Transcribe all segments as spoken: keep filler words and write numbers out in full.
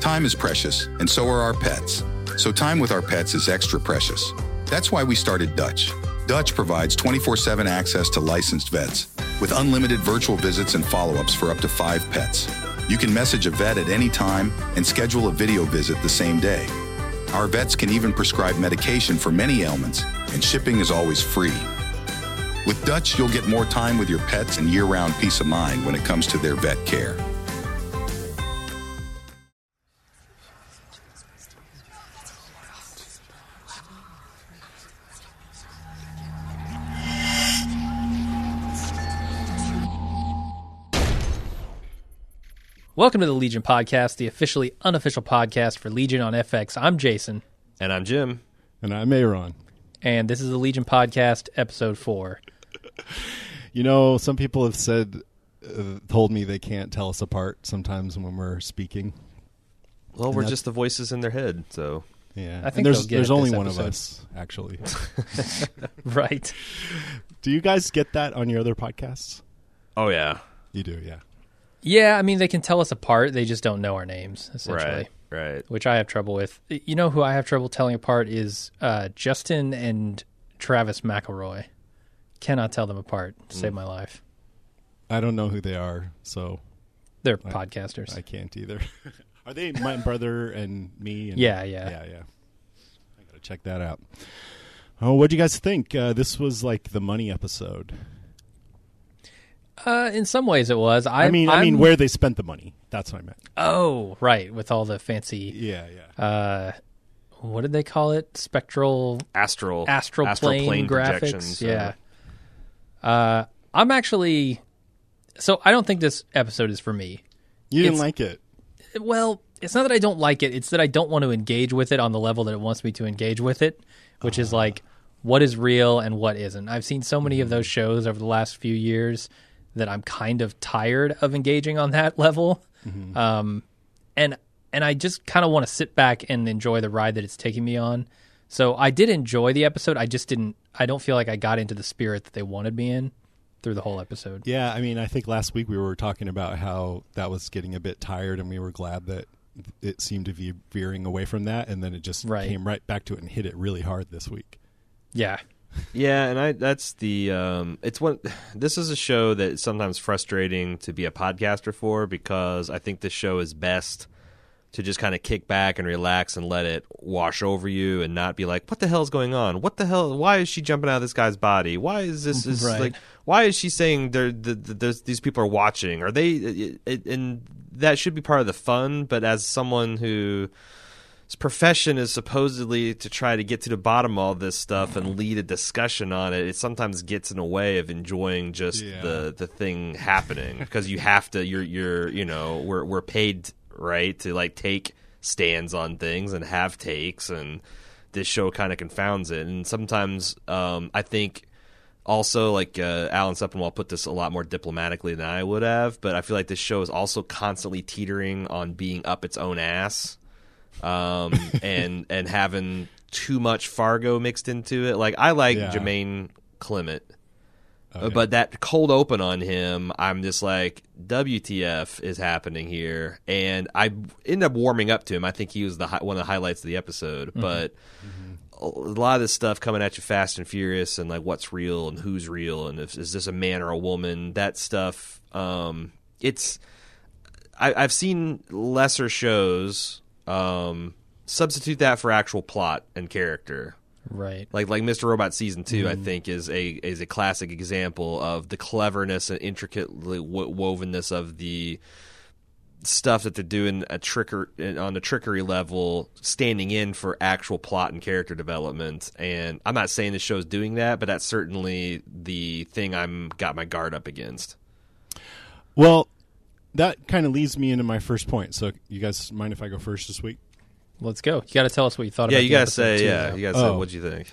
Time is precious, and so are our pets. So time with our pets is extra precious. That's why we started Dutch. Dutch provides twenty-four seven access to licensed vets with unlimited virtual visits and follow-ups for up to five pets. You can message a vet at any time and schedule a video visit the same day. Our vets can even prescribe medication for many ailments, and shipping is always free. With Dutch, you'll get more time with your pets and year-round peace of mind when it comes to their vet care. Welcome to the Legion Podcast, the officially unofficial podcast for Legion on F X. I'm Jason. And I'm Jim. And I'm Aaron. And this is the Legion Podcast, episode four. You know, some people have said, uh, told me they can't tell us apart sometimes when we're speaking. Well, and we're just the voices in their head, so. Yeah, I think and there's, get there's only one episode. of us, actually. Right. Do you guys get that on your other podcasts? Oh, yeah. You do, yeah. Yeah, I mean, they can tell us apart. They just don't know our names, essentially. Right, right. Which I have trouble with. You know who I have trouble telling apart is uh, Justin and Travis McElroy. Cannot tell them apart to save Mm. my life. I don't know who they are, so. They're I, podcasters. I can't either. Are they my brother and me? And, yeah, yeah. Yeah, yeah. I got to check that out. Oh, what do you guys think? Uh, this was like the money episode. Uh, in some ways it was. I, I mean, I'm, I mean, where they spent the money. That's what I meant. Oh, right, with all the fancy. Yeah, yeah. Uh, what did they call it? Spectral, Astral, astral, astral plane, plane graphics. projections, Yeah. Uh, uh, I'm actually. So I don't think this episode is for me. You didn't It's- like it. Well, it's not that I don't like it. It's that I don't want to engage with it on the level that it wants me to engage with it, which uh. is like what is real and what isn't. I've seen so many mm. of those shows over the last few years that I'm kind of tired of engaging on that level. Mm-hmm. Um, and and I just kind of want to sit back and enjoy the ride that it's taking me on. So I did enjoy the episode. I just didn't, I don't feel like I got into the spirit that they wanted me in through the whole episode. Yeah, I mean, I think last week we were talking about how that was getting a bit tired, and we were glad that it seemed to be veering away from that, and then it just right. came right back to it and hit it really hard this week. Yeah. Yeah, and I that's the um, it's one. This is a show that is sometimes frustrating to be a podcaster for, because I think this show is best to just kind of kick back and relax and let it wash over you, and not be like, "What the hell is going on? What the hell? Why is she jumping out of this guy's body? Why is this? Is right. like? Why is she saying there? The, the, there's, these people are watching? Are they? It, it, and that should be part of the fun. But as someone who his profession is supposedly to try to get to the bottom of all this stuff and lead a discussion on it, it sometimes gets in the way of enjoying just yeah. the, the thing happening, because you have to. You're you're you know we're we're paid right to like take stands on things and have takes, and this show kind of confounds it. And sometimes um, I think also like uh, Alan Sepinwall put this a lot more diplomatically than I would have, but I feel like this show is also constantly teetering on being up its own ass. Um, and and having too much Fargo mixed into it. Like, I like yeah. Jermaine Clement, okay. but that cold open on him, I'm just like, W T F is happening here? And I ended up warming up to him. I think he was the hi- one of the highlights of the episode. Mm-hmm. But mm-hmm. a lot of this stuff coming at you fast and furious, and like what's real and who's real, and if, is this a man or a woman? That stuff. Um, it's I, I've seen lesser shows. Um, substitute that for actual plot and character, right? Like like Mister Robot season two, mm. I Mm-hmm. think is a is a classic example of the cleverness and intricately wo- wovenness of the stuff that they're doing a tricker on the trickery level, standing in for actual plot and character development. And I'm not saying the show's doing that, but that's certainly the thing I'm got my guard up against. Well, that kind of leads me into my first point. So, you guys mind if I go first this week? Let's go. You got to tell us what you thought yeah, about you the gotta episode say, too, yeah, though. you gotta say, Oh. what'd you think?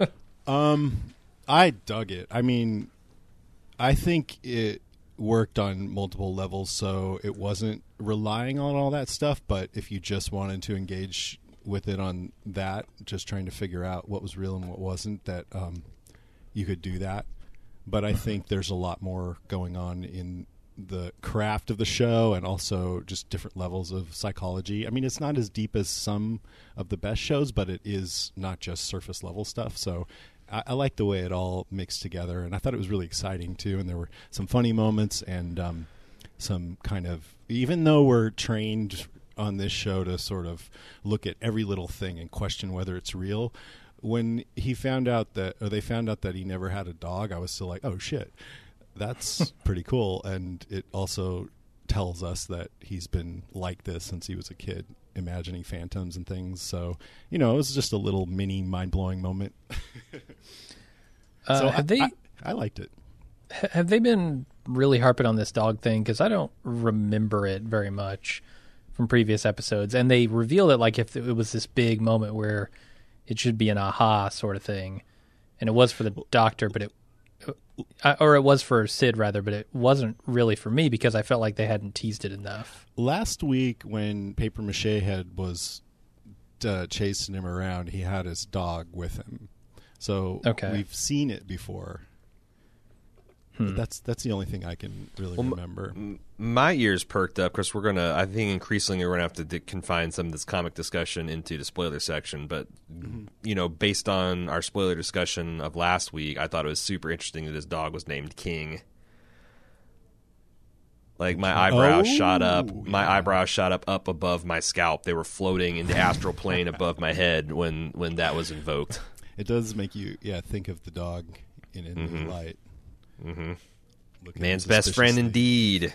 um, I dug it. I mean, I think it worked on multiple levels, so it wasn't relying on all that stuff. But if you just wanted to engage with it on that, just trying to figure out what was real and what wasn't, that um, you could do that. But I think there's a lot more going on in the craft of the show and also just different levels of psychology. I mean, it's not as deep as some of the best shows, but it is not just surface level stuff. So I, I like the way it all mixed together, and I thought it was really exciting too. And there were some funny moments and um, some kind of, even though we're trained on this show to sort of look at every little thing and question whether it's real, when he found out that, or they found out that he never had a dog, I was still like, oh shit. That's pretty cool, and it also tells us that he's been like this since he was a kid, imagining phantoms and things. So, you know, it was just a little mini mind-blowing moment. uh, so have I, they? I, I liked it. Have they been really harping on this dog thing? Because I don't remember it very much from previous episodes, and they revealed it like if it was this big moment where it should be an aha sort of thing, and it was for the doctor, but it. Or it was for Sid, rather, but it wasn't really for me because I felt like they hadn't teased it enough. Last week when Paper Mache Head was uh, chasing him around, he had his dog with him. So okay. We've seen it before. Hmm. But that's that's the only thing I can really well, remember. M- my ears perked up because we're gonna. I think increasingly we're gonna have to d- confine some of this comic discussion into the spoiler section. But mm-hmm. you know, based on our spoiler discussion of last week, I thought it was super interesting that his dog was named King. Like my eyebrows oh, shot up. Yeah. My eyebrows shot up up above my scalp. They were floating in the astral plane above my head when when that was invoked. It does make you, yeah, think of the dog in a mm-hmm. new light. Mm-hmm. Man's best friend indeed.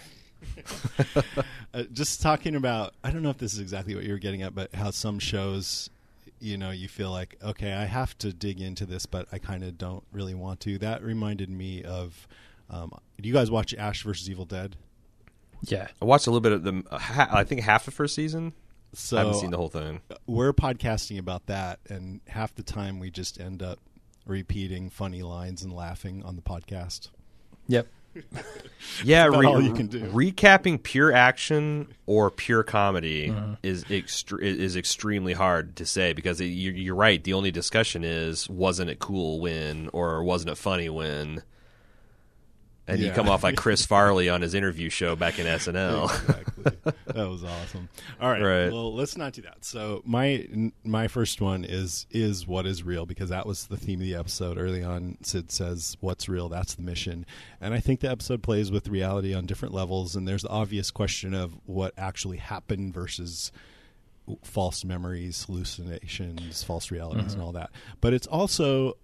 uh, just talking about, I don't know if this is exactly what you were getting at, but how some shows, you know, you feel like, okay, I have to dig into this, but I kind of don't really want to. That reminded me of, um, do you guys watch Ash versus Evil Dead? Yeah. I watched a little bit of the, I think half the first season. So I haven't seen the whole thing. We're podcasting about that, and half the time we just end up repeating funny lines and laughing on the podcast. Yep. Yeah, That's re- all you can do. Recapping pure action or pure comedy uh-huh. is extre- is extremely hard to say because it, you're, you're right. The only discussion is wasn't it cool when or wasn't it funny when, and yeah. you come off like Chris Farley on his interview show back in S N L. Exactly. That was awesome. All right, right. Well, let's not do that. So my my first one is is what is real, because that was the theme of the episode. Early on, Sid says, "What's real? That's the mission." And I think the episode plays with reality on different levels. And there's the obvious question of what actually happened versus false memories, hallucinations, false realities, mm-hmm. and all that. But it's also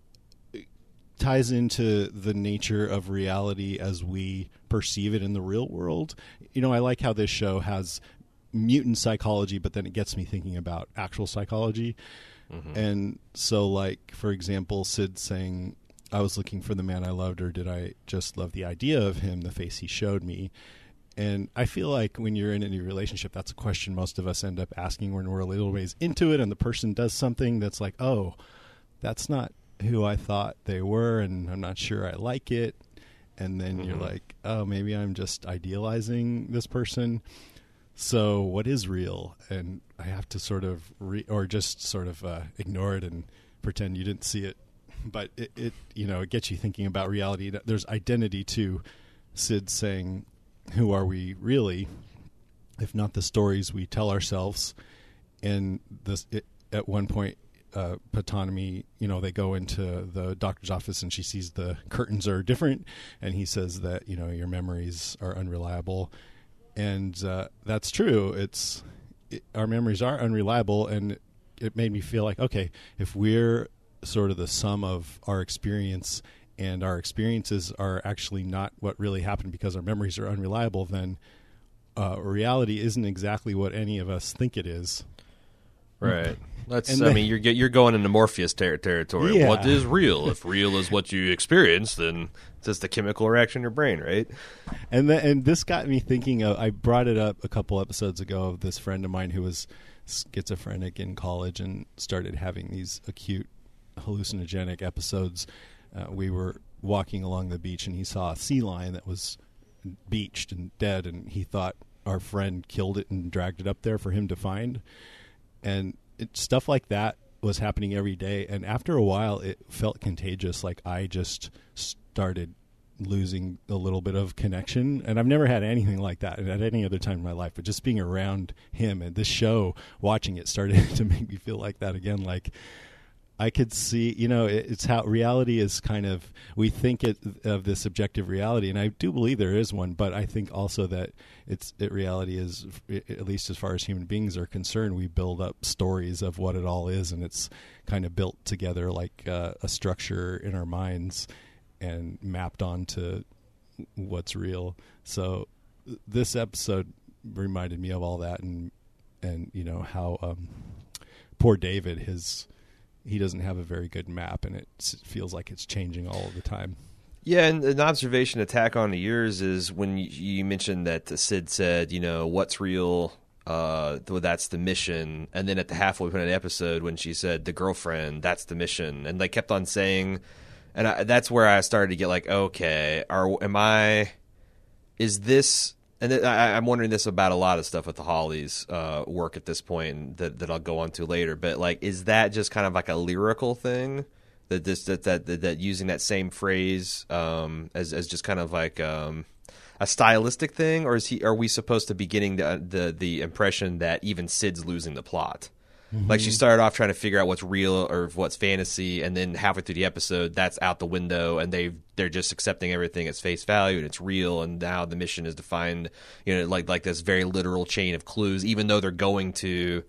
ties into the nature of reality as we perceive it in the real world. You know, I like how this show has mutant psychology, but then it gets me thinking about actual psychology. Mm-hmm. And so, like, for example, Sid saying, I was looking for the man I loved, or did I just love the idea of him, the face he showed me? And I feel like when you're in any relationship, that's a question most of us end up asking when we're a little ways into it and the person does something that's like, oh, that's not who I thought they were, and I'm not sure I like it. And then mm-hmm. you're like, oh, maybe I'm just idealizing this person. So what is real? And I have to sort of re- or just sort of uh, ignore it and pretend you didn't see it. But it, it, you know, it gets you thinking about reality. There's identity too. Sid saying, who are we really, if not the stories we tell ourselves? And this, it, at one point, Uh, Patanomy, you know, they go into the doctor's office and she sees the curtains are different, and he says that, you know, your memories are unreliable, and uh, that's true. It's it, our memories are unreliable, and it made me feel like, okay, if we're sort of the sum of our experience, and our experiences are actually not what really happened because our memories are unreliable, then uh, reality isn't exactly what any of us think it is. Right. That's. And I then, mean, you're you're going into Morpheus ter- territory. Yeah. What is real? If real is what you experience, then it's just a chemical reaction in your brain, right? And the, and this got me thinking of. I brought it up a couple episodes ago of this friend of mine who was schizophrenic in college and started having these acute hallucinogenic episodes. Uh, we were walking along the beach and he saw a sea lion that was beached and dead, and he thought our friend killed it and dragged it up there for him to find. And it, stuff like that was happening every day. And after a while, it felt contagious. Like I just started losing a little bit of connection. And I've never had anything like that at any other time in my life, but just being around him and this show, watching it started to make me feel like that again. Like I could see, you know, it, it's how reality is kind of, we think it, of this objective reality, and I do believe there is one, but I think also that it's it reality is, at least as far as human beings are concerned, we build up stories of what it all is, and it's kind of built together like uh, a structure in our minds and mapped onto what's real. So this episode reminded me of all that, and and you know how um, poor David, his he doesn't have a very good map, and it feels like it's changing all the time. Yeah, and an observation to tack on to yours is when you, you mentioned that Sid said, you know, what's real, uh, well, that's the mission. And then at the halfway point of the episode when she said the girlfriend, that's the mission. And they kept on saying, and I, that's where I started to get like, okay, are, am I, is this... And I, I'm wondering this about a lot of stuff with the Hollies' uh, work at this point that, that I'll go on to later. But like, is that just kind of like a lyrical thing that this that that that, that using that same phrase um, as as just kind of like um, a stylistic thing, or is he? Are we supposed to be getting the the, the impression that even Sid's losing the plot? Mm-hmm. Like she started off trying to figure out what's real or what's fantasy, and then halfway through the episode, that's out the window, and they they're just accepting everything as face value, and it's real. And now the mission is to find, you know, like like this very literal chain of clues, even though they're going to.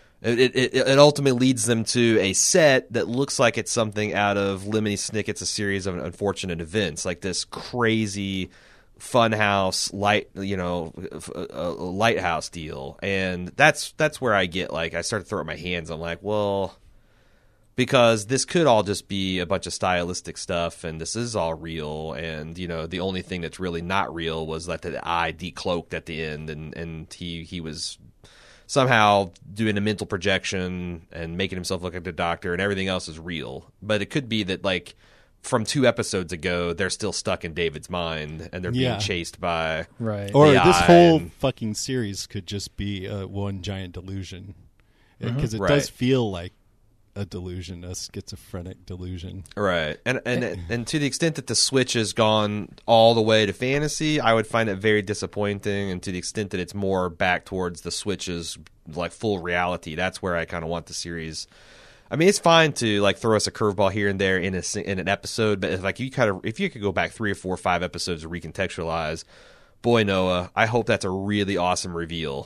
It it, it ultimately leads them to a set that looks like it's something out of Lemony Snicket's A Series of Unfortunate Events, like this crazy funhouse light, you know, a lighthouse deal. And that's that's where I get like I start to throw up my hands. I'm like, well, because this could all just be a bunch of stylistic stuff, and this is all real. And you know, the only thing that's really not real was that the eye decloaked at the end, and and he he was somehow doing a mental projection and making himself look like the doctor, and everything else is real. But it could be that like from two episodes ago, they're still stuck in David's mind, and they're being Yeah. chased by Right. Or the this eye whole and- fucking series could just be uh, one giant delusion, because it Right. does feel like a delusion, a schizophrenic delusion. Right, and and and to the extent that the switch has gone all the way to fantasy, I would find it very disappointing. And to the extent that it's more back towards the switch's like full reality, that's where I kind of want the series. I mean, it's fine to like throw us a curveball here and there in a in an episode, but if like you kind of if you could go back three or four or five episodes to recontextualize, boy Noah, I hope that's a really awesome reveal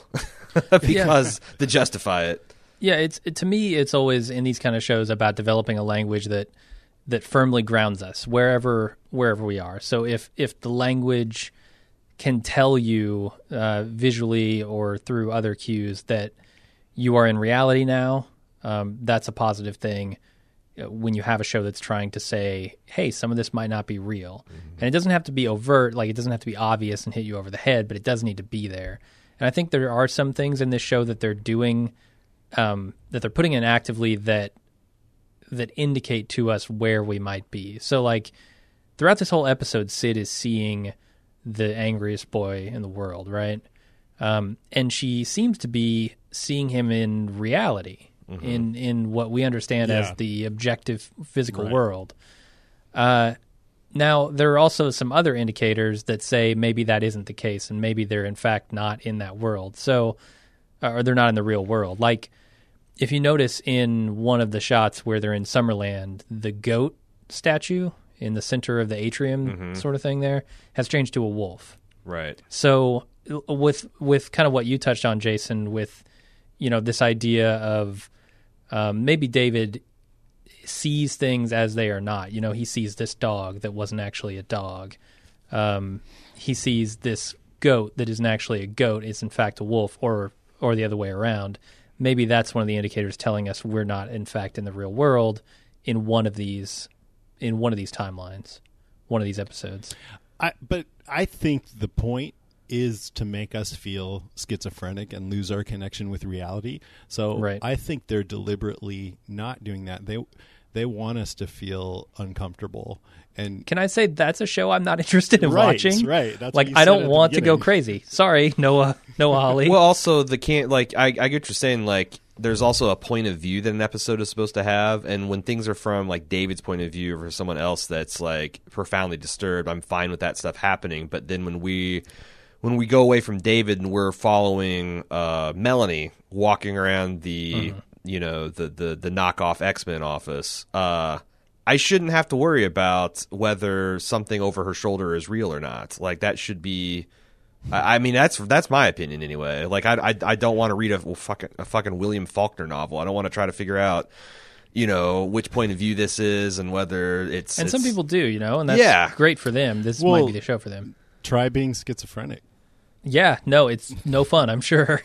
because to justify it. Yeah, it's it, to me, it's always in these kind of shows about developing a language that that firmly grounds us wherever wherever we are. So if if the language can tell you uh, visually or through other cues that you are in reality now, um, that's a positive thing. When you have a show that's trying to say, "Hey, some of this might not be real," mm-hmm. and it doesn't have to be overt, like it doesn't have to be obvious and hit you over the head, but it does need to be there. And I think there are some things in this show that they're doing. Um, that they're putting in actively that that indicate to us where we might be. So, like, throughout this whole episode, Sid is seeing the angriest boy in the world, right? Um, and she seems to be seeing him in reality, mm-hmm. in in what we understand Yeah. as the objective physical Right. world. Uh, now, there are also some other indicators that say maybe that isn't the case, and maybe they're in fact not in that world. So, or they're not in the real world. Like, if you notice in one of the shots where they're in Summerland, the goat statue in the center of the atrium Mm-hmm. sort of thing there has changed to a wolf. Right. So with with kind of what you touched on, Jason, with, you know, this idea of um, maybe David sees things as they are not. You know, he sees this dog that wasn't actually a dog. Um, he sees this goat that isn't actually a goat. It's in fact a wolf, or or the other way around. Maybe that's one of the indicators telling us we're not, in fact, in the real world in one of these in one of these timelines, one of these episodes. I, but I think the point is to make us feel schizophrenic and lose our connection with reality. So Right. I think they're deliberately not doing that. They they want us to feel uncomfortable. And Can I say that's a show I'm not interested in Right, watching? right. That's like what you I said don't at the want to go beginning. crazy. Sorry, Noah, Noah Hawley. Well, also the can't like I, I get what you're saying. Like there's also a point of view that an episode is supposed to have, and when things are from like David's point of view or someone else that's like profoundly disturbed, I'm fine with that stuff happening. But then when we when we go away from David and we're following uh, Melanie walking around the mm-hmm. you know the the the knockoff X-Men office, uh, I shouldn't have to worry about whether something over her shoulder is real or not. Like that should be. I mean, that's that's my opinion anyway. Like, I, I, I don't want to read a, well, fucking, a fucking William Faulkner novel. I don't want to try to figure out, you know, which point of view this is and whether it's... And it's, some people do, you know, and that's yeah. great for them. This well, might be the show for them. Try being schizophrenic. Yeah, no, it's no fun, I'm sure.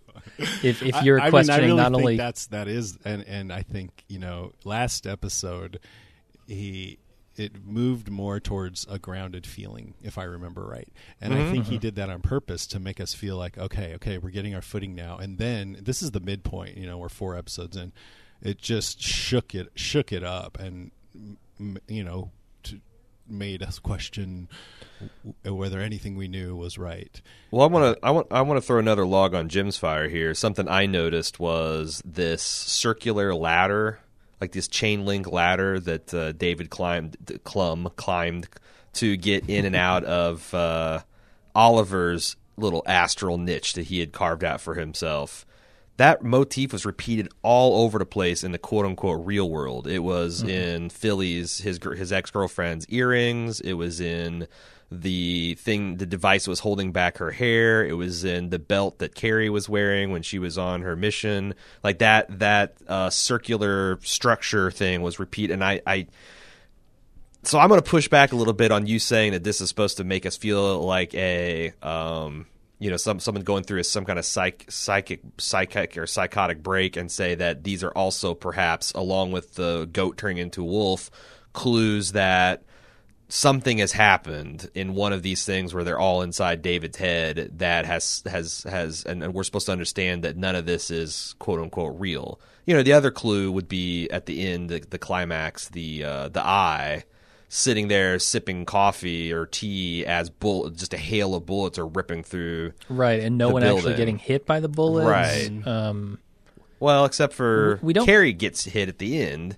if if you're I, I questioning mean, I really not think only... that's, that is, and, and I think, you know, last episode, he... it moved more towards a grounded feeling, if I remember right. And mm-hmm. I think he did that on purpose to make us feel like, okay, okay, we're getting our footing now. And then this is the midpoint, you know, we're four episodes in. It just shook it, shook it up, and you know, to, made us question whether anything we knew was right. Well, I want to, I want, I want to throw another log on Jim's fire here. Something I noticed was this circular ladder. Like this chain link ladder that uh, David climbed, Clum climbed to get in and out of uh, Oliver's little astral niche that he had carved out for himself. That motif was repeated all over the place in the quote unquote real world. It was mm-hmm. in Philly's his his ex girlfriend's earrings. It was in the thing, the device that was holding back her hair. It was in the belt that Carrie was wearing when she was on her mission. Like that, that uh, circular structure thing was repeat. And I, I so I'm going to push back a little bit on you saying that this is supposed to make us feel like a, um, you know, some someone going through some kind of psych, psychic, psychic or psychotic break, and say that these are also perhaps, along with the goat turning into a wolf, clues that something has happened in one of these things where they're all inside David's head that has has has and, and we're supposed to understand that none of this is quote unquote real. You know, the other clue would be at the end, the, the climax, the uh, the eye sitting there sipping coffee or tea as bull just a hail of bullets are ripping through. Right, and no one building. actually getting hit by the bullets. Right. Um, well, except for we don't, Carrie gets hit at the end.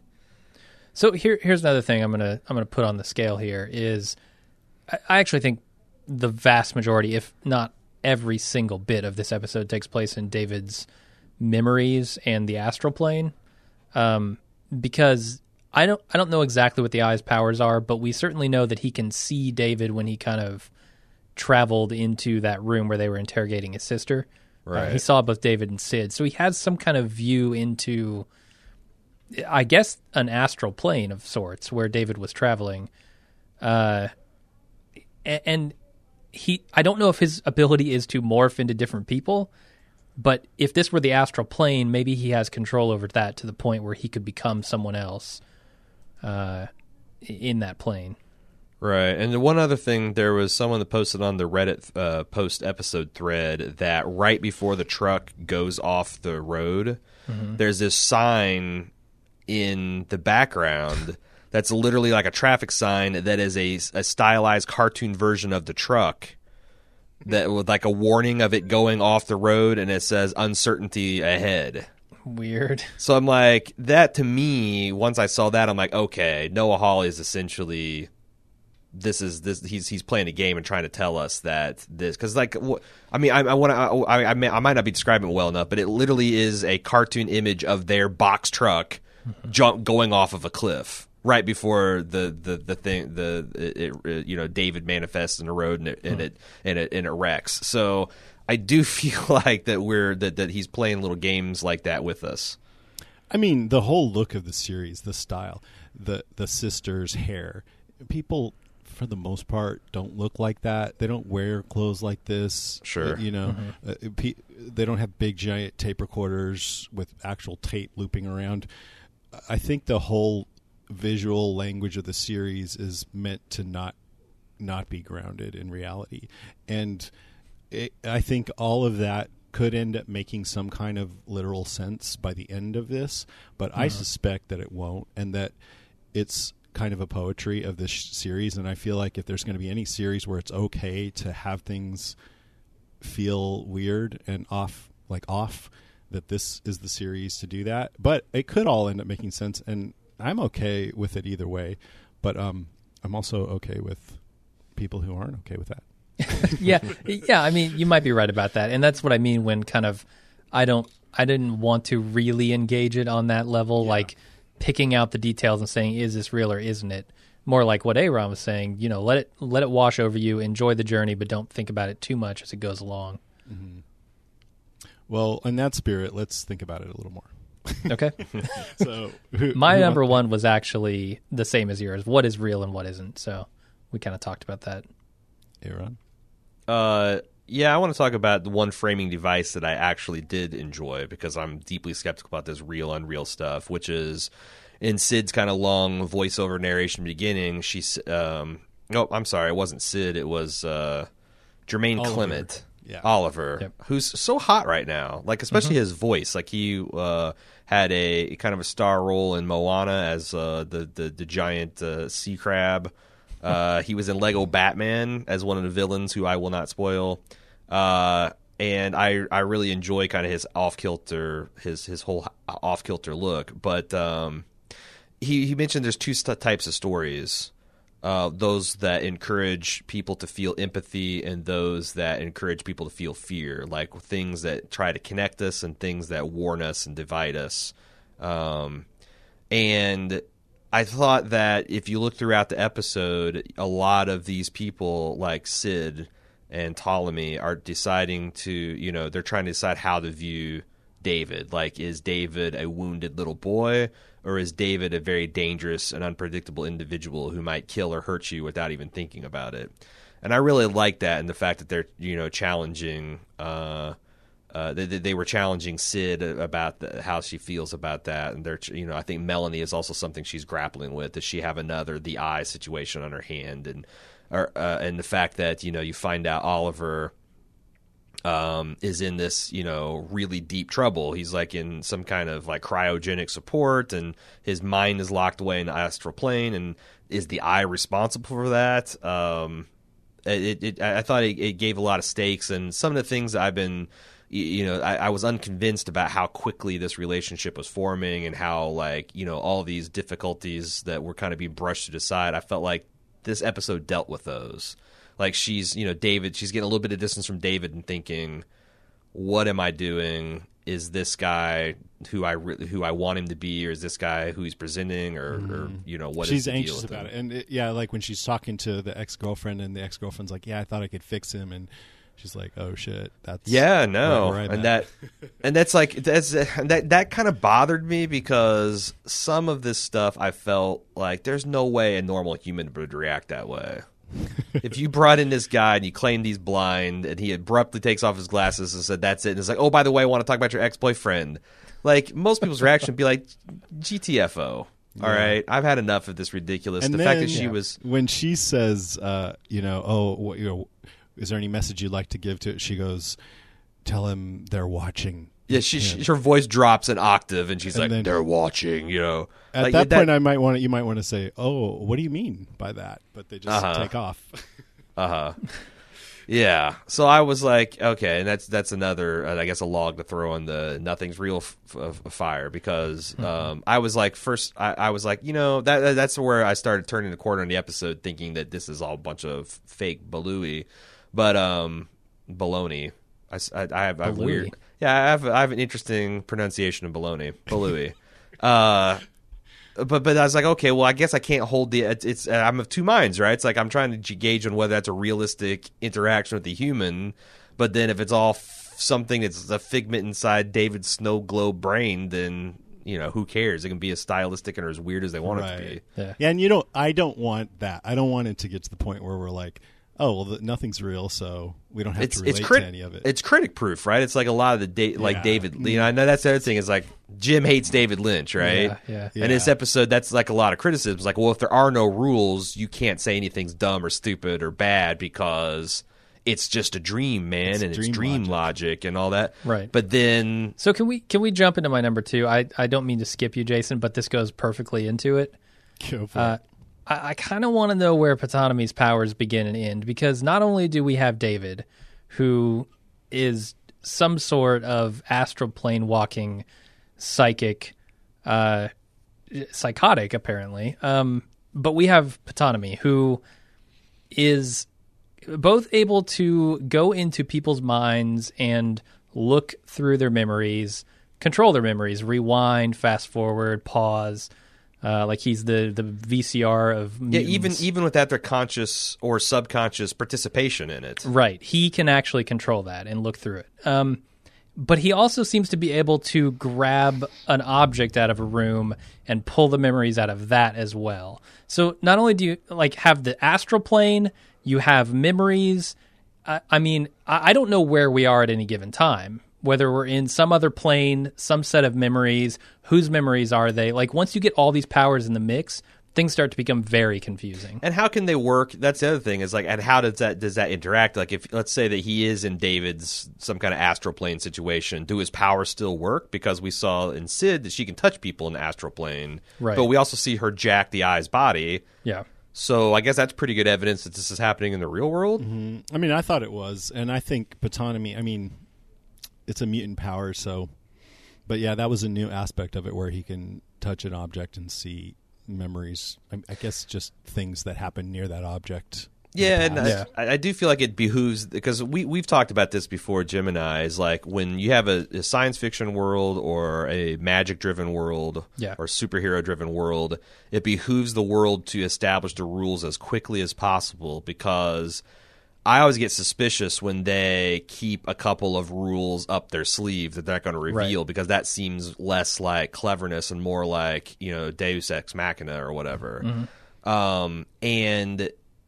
So here, here's another thing I'm gonna I'm gonna put on the scale here is I, I actually think the vast majority, if not every single bit of this episode, takes place in David's memories and the astral plane, um, because I don't I don't know exactly what the eye's powers are, but we certainly know that he can see David when he kind of traveled into that room where they were interrogating his sister. Right, uh, he saw both David and Sid, so he has some kind of view into, I guess, an astral plane of sorts where David was traveling. Uh, and he, I don't know if his ability is to morph into different people, but if this were the astral plane, maybe he has control over that to the point where he could become someone else uh, in that plane. Right. And one other thing, there was someone that posted on the Reddit uh, post-episode thread that right before the truck goes off the road, mm-hmm. there's this sign in the background that's literally like a traffic sign that is a, a stylized cartoon version of the truck that with like a warning of it going off the road, and it says uncertainty ahead. Weird. So I'm like, that to me, once I saw that, I'm like, okay, Noah Hawley is essentially this is this he's he's playing a game and trying to tell us that this, because like I mean I, I want to I I, may, I might not be describing it well enough, but it literally is a cartoon image of their box truck jump going off of a cliff right before the, the, the thing the it, it, you know David manifests in the road and it and it and it and it wrecks. So I do feel like that we're that, that he's playing little games like that with us. I mean, the whole look of the series, the style, the the sisters' hair, people for the most part don't look like that. They don't wear clothes like this. Sure, you know, mm-hmm. uh, pe- they don't have big giant tape recorders with actual tape looping around. I think the whole visual language of the series is meant to not not be grounded in reality, and it, I think all of that could end up making some kind of literal sense by the end of this, but uh-huh. I suspect that it won't, and that it's kind of a poetry of this series. And I feel like if there's going to be any series where it's okay to have things feel weird and off, like off, that this is the series to do that, but it could all end up making sense, and I'm okay with it either way. But um, I'm also okay with people who aren't okay with that. yeah, yeah. I mean, you might be right about that, and that's what I mean when kind of I don't, I didn't want to really engage it on that level, yeah. like picking out the details and saying, is this real or isn't it? More like what Aaron was saying, you know, let it let it wash over you, enjoy the journey, but don't think about it too much as it goes along. Mm-hmm. Well, in that spirit, let's think about it a little more. Okay. So who, my who number one was actually the same as yours. What is real and what isn't? So we kind of talked about that. Aaron? Uh, yeah, I want to talk about the one framing device that I actually did enjoy because I'm deeply skeptical about this real, unreal stuff, which is in Sid's kind of long voiceover narration beginning. She's, um, no, I'm sorry, it wasn't Sid. It was uh, Jermaine Oliver. Clement. Yeah. Oliver, yep. who's so hot right now, like especially mm-hmm. his voice. Like he uh, had a kind of a star role in Moana as uh, the, the the giant uh, sea crab. Uh, he was in Lego Batman as one of the villains, who I will not spoil. Uh, and I I really enjoy kind of his off kilter his his whole off kilter look. But um, he he mentioned there's two st- types of stories. Uh, those that encourage people to feel empathy and those that encourage people to feel fear, like things that try to connect us and things that warn us and divide us. Um, and I thought that if you look throughout the episode, a lot of these people like Sid and Ptolemy are deciding to, you know, they're trying to decide how to view David. Like, is David a wounded little boy? Or is David a very dangerous and unpredictable individual who might kill or hurt you without even thinking about it? And I really like that, and the fact that they're, you know, challenging, uh, uh, they, they were challenging Sid about the, how she feels about that. And they're, you know, I think Melanie is also something she's grappling with. Does she have another the eye situation on her hand? And or, uh, and the fact that, you know, you find out Oliver Um, is in this, you know, really deep trouble. He's like in some kind of like cryogenic support, and his mind is locked away in the astral plane. And is the eye responsible for that? Um, it, it, I thought it, it gave a lot of stakes, and some of the things that I've been, you know, I, I was unconvinced about how quickly this relationship was forming, and how, like, you know, all these difficulties that were kind of being brushed to the side. I felt like this episode dealt with those. Like, she's, you know, David, she's getting a little bit of distance from David and thinking, what am I doing? Is this guy who I re- who I want him to be, or is this guy who he's presenting, or, mm. or you know, what she's is the anxious deal with about him? it. And it, yeah, like when she's talking to the ex-girlfriend, and the ex-girlfriend's like, yeah, I thought I could fix him, and she's like, oh shit, that's yeah, no, right and that and that's like that's that that kind of bothered me, because some of this stuff I felt like there's no way a normal human would react that way. If you brought in this guy and you claimed he's blind, and he abruptly takes off his glasses and said, that's it, and it's like, oh, by the way, I want to talk about your ex-boyfriend. Like, most people's reaction would be like, G T F O. Yeah. All right, I've had enough of this ridiculous. And the then, fact that she yeah, was when she says, uh, you know, oh, what, you know, is there any message you'd like to give to it? She goes, tell him they're watching. Yeah, she, she her voice drops an octave, and she's and like, then, "They're watching," you know. At like, that, that point, I might want to, you might want to say, "Oh, what do you mean by that?" But they just uh-huh. take off. uh huh. Yeah. So I was like, okay, and that's that's another, uh, I guess, a log to throw on the nothing's real f- f- fire, because mm-hmm. um, I was like, first, I, I was like, you know, that that's where I started turning the corner in the episode, thinking that this is all a bunch of fake balooey, but um, baloney. I, I, I have, I have weird. Yeah, I have I have an interesting pronunciation of baloney, balooey. uh, but but I was like, okay, well, I guess I can't hold the. It's, it's I'm of two minds, right? It's like I'm trying to gauge on whether that's a realistic interaction with the human, but then if it's all f- something that's a figment inside David's snow globe brain, then, you know, who cares? It can be as stylistic and as weird as they want right. it to be. Yeah. yeah, and you know, I don't want that. I don't want it to get to the point where we're like, oh, well, the, nothing's real, so we don't have it's, to relate it's crit- to any of it. It's critic proof, right? It's like a lot of the da- like yeah. David. You know, I know that's the other thing is like Jim hates David Lynch, right? Yeah, yeah. yeah. And this episode, that's like a lot of criticism. It's like, well, if there are no rules, you can't say anything's dumb or stupid or bad because it's just a dream, man, it's and dream it's dream logic. logic and all that. Right. But then, so can we can we jump into my number two? I I don't mean to skip you, Jason, but this goes perfectly into it. Go for Uh, it. I, I kind of want to know where Ptolemy's powers begin and end, because not only do we have David, who is some sort of astral plane walking psychic, uh, psychotic apparently. Um, but we have Ptonomy, who is both able to go into people's minds and look through their memories, control their memories, rewind, fast forward, pause. Uh, like he's the, the V C R of mutants. Yeah, even even without their conscious or subconscious participation in it. Right. He can actually control that and look through it. Um, but he also seems to be able to grab an object out of a room and pull the memories out of that as well. So not only do you like have the astral plane, you have memories. I, I mean, I, I don't know where we are at any given time. Whether we're in some other plane, some set of memories, whose memories are they? Like, once you get all these powers in the mix, things start to become very confusing. And how can they work? That's the other thing is like, and how does that does that interact? Like, if let's say that he is in David's some kind of astral plane situation, do his powers still work? Because we saw in Sid that she can touch people in the astral plane, Right. But we also see her jack the Eye's body. Yeah. So I guess that's pretty good evidence that this is happening in the real world. Mm-hmm. I mean, I thought it was, and I think Ptonomy. I mean. It's a mutant power, so, but yeah, that was a new aspect of it where he can touch an object and see memories. I, I guess just things that happen near that object. Yeah, and Yeah. I, I do feel like it behooves because we we've talked about this before. Jim and I is like when you have a, a science fiction world or a magic driven world Yeah. or superhero driven world, it behooves the world to establish the rules as quickly as possible because. I always get suspicious when they keep a couple of rules up their sleeve that they're not going to reveal Right. because that seems less like cleverness and more like, you know, Deus Ex Machina or whatever. Mm-hmm. Um, and,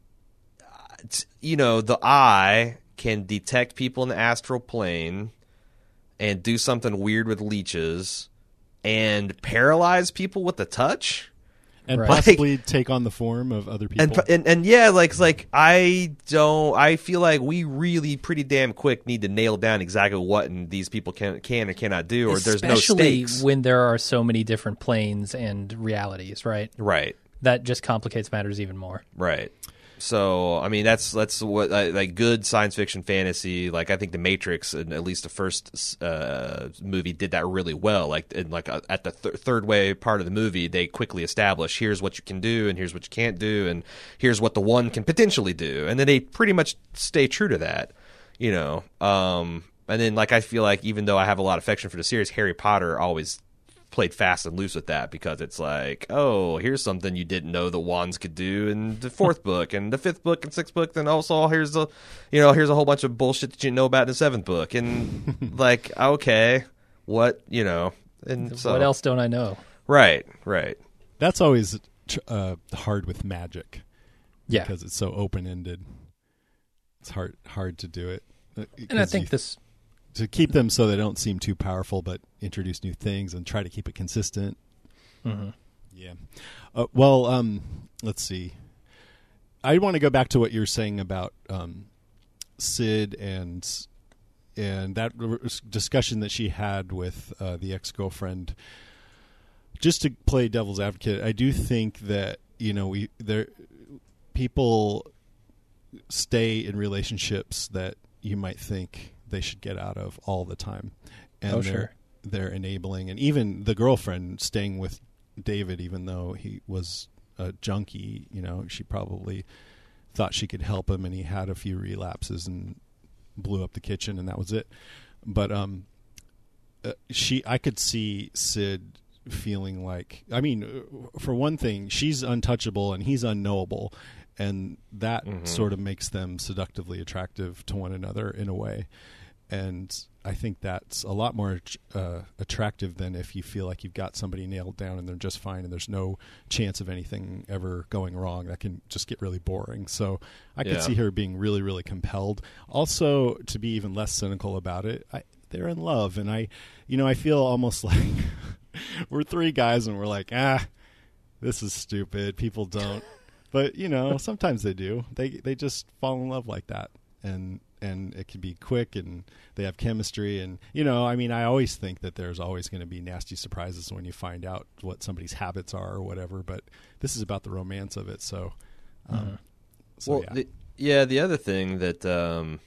you know, the Eye can detect people in the astral plane and do something weird with leeches and paralyze people with the touch. And Right. possibly take on the form of other people. And, and and yeah, like it's like I don't. I feel like we really pretty damn quick need to nail down exactly what and these people can can or cannot do, or there's no Especially stakes. when there are so many different planes and realities, right? Right, That just complicates matters even more. right. So I mean, that's that's what uh, like good science fiction fantasy. Like I think The Matrix, and at least the first uh, movie, did that really well. Like in like uh, at the th- third way part of the movie, they quickly establish here's what you can do and here's what you can't do and here's what the one can potentially do, and then they pretty much stay true to that. You know, um, and then like I feel like even though I have a lot of affection for the series, Harry Potter always played fast and loose with that because it's like, oh, here's something you didn't know the wands could do in the fourth book and the fifth book and sixth book, then also here's a you know here's a whole bunch of bullshit that you know about in the seventh book, and like, okay, what, you know, and so What else don't I know? right right That's always uh, hard with magic. Yeah. Because it's so open-ended. It's hard hard to do it. Uh, And I 'cause think you- this to keep them so they don't seem too powerful, but introduce new things and try to keep it consistent. Mm-hmm. Yeah. Uh, well, um, let's see. I want to go back to what you're saying about um, Sid and and that r- discussion that she had with uh, the ex-girlfriend. Just to play devil's advocate, I do think that, you know, we there people stay in relationships that you might think they should get out of all the time, and Oh, they're, sure. they're enabling, and even the girlfriend staying with David, even though he was a junkie, you know, she probably thought she could help him, and he had a few relapses and blew up the kitchen, and that was it. But um, uh, she, I could see Sid feeling like, I mean, for one thing, she's untouchable and he's unknowable, and that Mhm. sort of makes them seductively attractive to one another in a way. And I think that's a lot more uh, attractive than if you feel like you've got somebody nailed down and they're just fine and there's no chance of anything ever going wrong. That can just get really boring. So I could Yeah. see her being really, really compelled. Also, to be even less cynical about it, I, they're in love. And I, you know, I feel almost like we're three guys and we're like, ah, this is stupid. People don't. But, you know, sometimes they do. They they just fall in love like that. And and it can be quick, and they have chemistry. And, you know, I mean, I always think that there's always going to be nasty surprises when you find out what somebody's habits are or whatever. But this is about the romance of it. So, um, Mhm. so well, yeah. The, yeah, the other thing that um,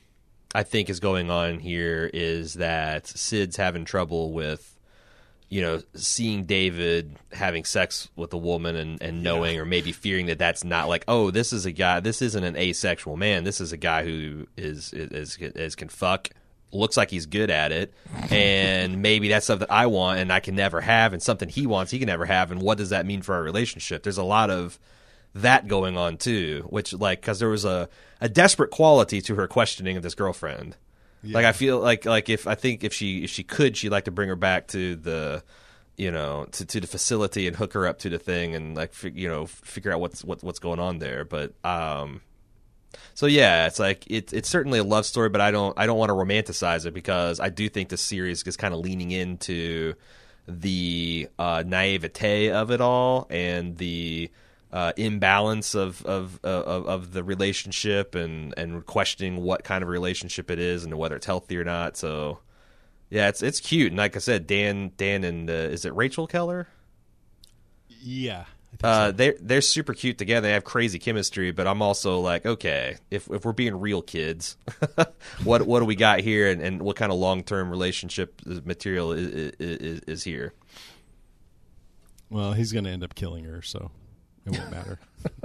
I think is going on here is that Sid's having trouble with, you know, seeing David having sex with a woman and, and knowing yeah. or maybe fearing that that's not like, oh, this is a guy, this isn't an asexual man. This is a guy who is, is, is, is can fuck, looks like he's good at it. And maybe that's something I want and I can never have, and something he wants he can never have. And what does that mean for our relationship? There's a lot of that going on too, which like, cause there was a, a desperate quality to her questioning of this girlfriend. Yeah. Like I feel like like if I think if she if she could, she'd like to bring her back to the, you know, to, to the facility and hook her up to the thing and like fi- you know figure out what's what, what's going on there. But um, so yeah, it's like it's it's certainly a love story, but I don't I don't want to romanticize it because I do think the series is kind of leaning into the uh, naivete of it all and the Uh, imbalance of of, of of the relationship and, and questioning what kind of relationship it is and whether it's healthy or not. So, yeah, it's it's cute. And like I said, Dan Dan and uh, is it Rachel Keller? Yeah, I think uh, so. they're they're super cute together. They have crazy chemistry. But I'm also like, okay, if if we're being real kids, what what do we got here, and, and what kind of long term relationship material is, is is here? Well, he's going to end up killing her, so. It won't matter.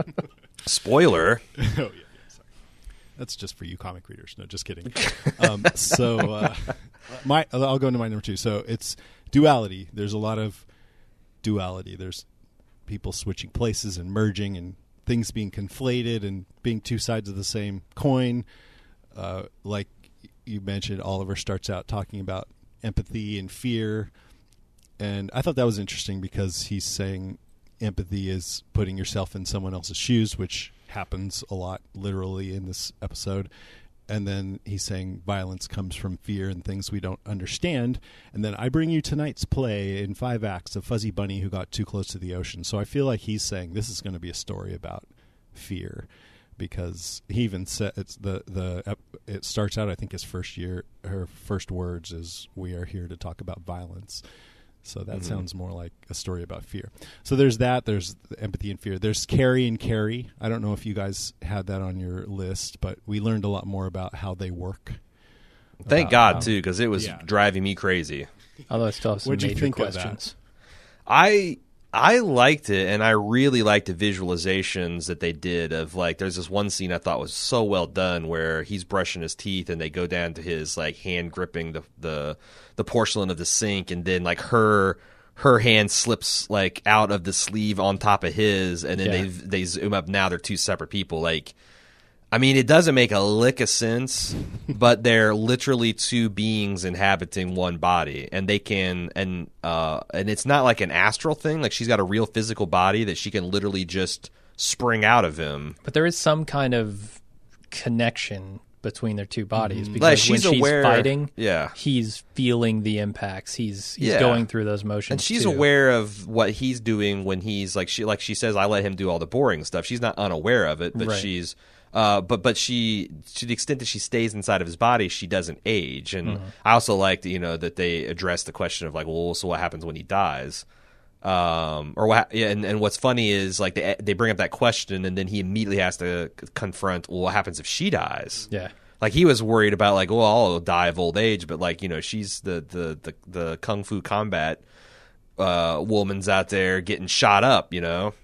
Spoiler. oh, yeah, yeah, sorry. That's just for you comic readers. No, just kidding. um, so uh, my, I'll go into my number two. So it's duality. There's a lot of duality. There's people switching places and merging and things being conflated and being two sides of the same coin. Uh, like you mentioned, Oliver starts out talking about empathy and fear. And I thought that was interesting because he's saying empathy is putting yourself in someone else's shoes, which happens a lot literally in this episode. And then he's saying violence comes from fear and things we don't understand. And then I bring you tonight's play in five acts of Fuzzy Bunny who got too close to the ocean. So I feel like he's saying this is going to be a story about fear, because he even said it's the the it starts out, I think his first year, her first words is, "We are here to talk about violence." So that mm-hmm. sounds more like a story about fear. So there's that. There's empathy and fear. There's Carrie and Carrie. I don't know if you guys had that on your list, but we learned a lot more about how they work. Thank God, how, too, because it was yeah. driving me crazy. Although I still have some What'd major you think questions. I I liked it, and I really liked the visualizations that they did of, like, there's this one scene I thought was so well done where he's brushing his teeth and they go down to his, like, hand gripping the the, the porcelain of the sink, and then, like, her her hand slips, like, out of the sleeve on top of his, and then yeah. they they zoom up. Now they're two separate people. Like, I mean, it doesn't make a lick of sense, but they're literally two beings inhabiting one body, and they can, and uh, and it's not like an astral thing. Like, she's got a real physical body that she can literally just spring out of him. But there is some kind of connection between their two bodies, because like she's when she's aware, fighting, yeah. he's feeling the impacts. He's he's yeah. going through those motions, and she's too. aware of what he's doing when he's like she like she says, I let him do all the boring stuff. She's not unaware of it, but right. she's. Uh, but but she, to the extent that she stays inside of his body, she doesn't age. And mm-hmm. I also liked, you know, that they address the question of, like, well, so what happens when he dies? Um, or what? Yeah, and, and what's funny is, like, they they bring up that question, and then he immediately has to confront, well, what happens if she dies? Yeah. Like, he was worried about, like, well, I'll die of old age, but, like, you know, she's the the the, the kung fu combat uh, woman's out there getting shot up, you know.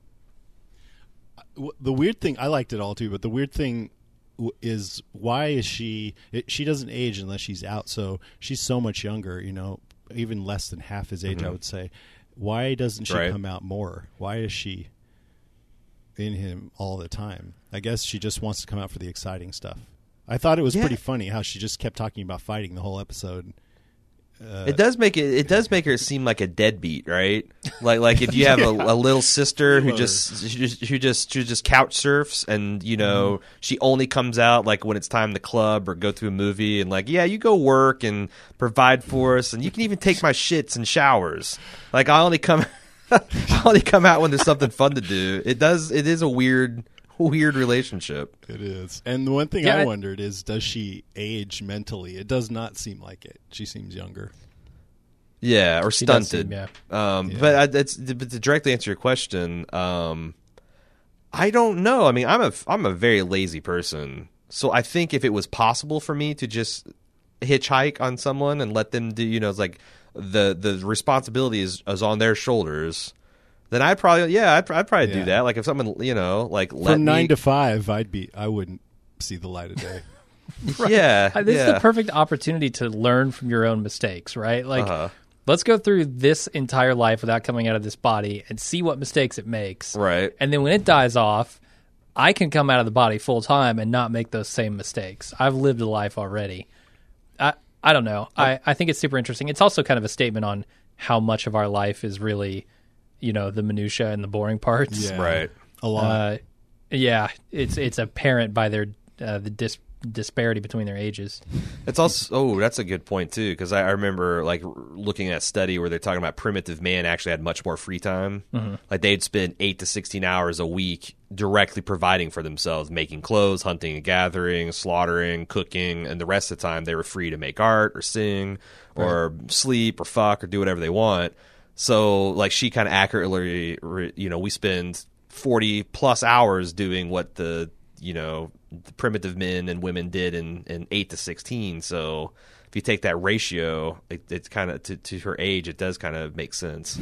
The weird thing, I liked it all too, but the weird thing is, why is she, it, she doesn't age unless she's out, so she's so much younger, you know, even less than half his age, mm-hmm. I would say. Why doesn't she right. come out more? Why is she in him all the time? I guess she just wants to come out for the exciting stuff. I thought it was yeah. pretty funny how she just kept talking about fighting the whole episode. Uh, it does make it. It does make her seem like a deadbeat, right? Like, like if you have yeah. a, a little sister who just, who just, who just, who just couch surfs, and you know mm-hmm. she only comes out like when it's time to club or go to a movie, and like, yeah, you go work and provide for us, and you can even take my shits and showers. Like, I only come, I only come out when there's something fun to do. It does. It is a weird. Weird relationship. It is. And the one thing yeah, I I wondered is, does she age mentally? It does not seem like it. She seems younger. Yeah, or she stunted. Seem, yeah. Um, yeah. But I, that's, but to directly answer your question, um, I don't know. I mean, I'm a I'm a very lazy person. So I think if it was possible for me to just hitchhike on someone and let them do, you know, it's like the the responsibility is, is on their shoulders, then I'd probably, yeah, I'd, I'd probably Yeah. do that. Like if someone, you know, like let From me, nine to five, I'd be. I wouldn't see the light of day. yeah, Uh, This yeah. is the perfect opportunity to learn from your own mistakes, right? Like, Uh-huh. let's go through this entire life without coming out of this body and see what mistakes it makes. Right. And then when it dies off, I can come out of the body full time and not make those same mistakes. I've lived a life already. I I don't know. I, I think it's super interesting. It's also kind of a statement on how much of our life is really, you know, the minutia and the boring parts. Yeah. Right. A lot. Uh, yeah, it's it's apparent by their uh, the dis- disparity between their ages. It's also oh, that's a good point too, because I, I remember like r- looking at a study where they're talking about primitive man actually had much more free time. Mm-hmm. Like they'd spend eight to sixteen hours a week directly providing for themselves, making clothes, hunting and gathering, slaughtering, cooking, and the rest of the time they were free to make art or sing or sleep or fuck or do whatever they want. So like she kind of accurately, re- you know, we spend forty plus hours doing what the you know the primitive men and women did in, in eight to sixteen. So if you take that ratio, it, it's kind of to, to her age, it does kind of make sense.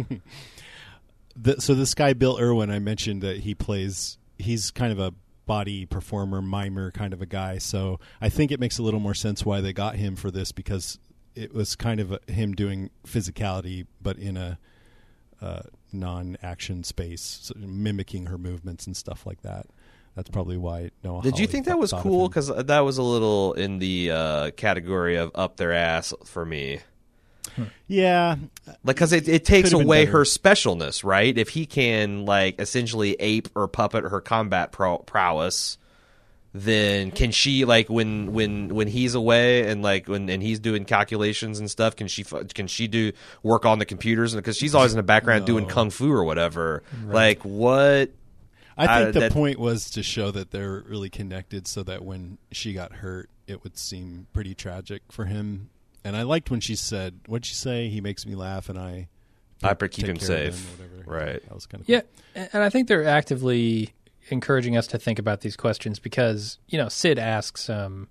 The, so this guy Bill Irwin, I mentioned that he plays. He's kind of a body performer, mimer kind of a guy. So I think it makes a little more sense why they got him for this, because it was kind of a, him doing physicality, but in a uh, non-action space, so mimicking her movements and stuff like that. That's probably why Noah. Did you Hawley think thought- that was thought of cool? him. Because that was a little in the uh, category of up their ass for me. Yeah, Like, because it, it takes Could've been away better. her specialness, right? If he can, like, essentially ape or puppet her combat pro- prowess, then can she, like, when when when he's away and like when and he's doing calculations and stuff, can she fu- can she do work on the computers? Because she's always in the background doing kung fu or whatever. Like, what? I think Uh, the that- point was to show that they're really connected, so that when she got hurt, it would seem pretty tragic for him. And I liked when she said, "What'd she say? He makes me laugh, and I, I keep take him care of safe." him," or whatever. Right. That was kind of Yeah, and I think they're actively encouraging us to think about these questions because, you know, Sid asks um,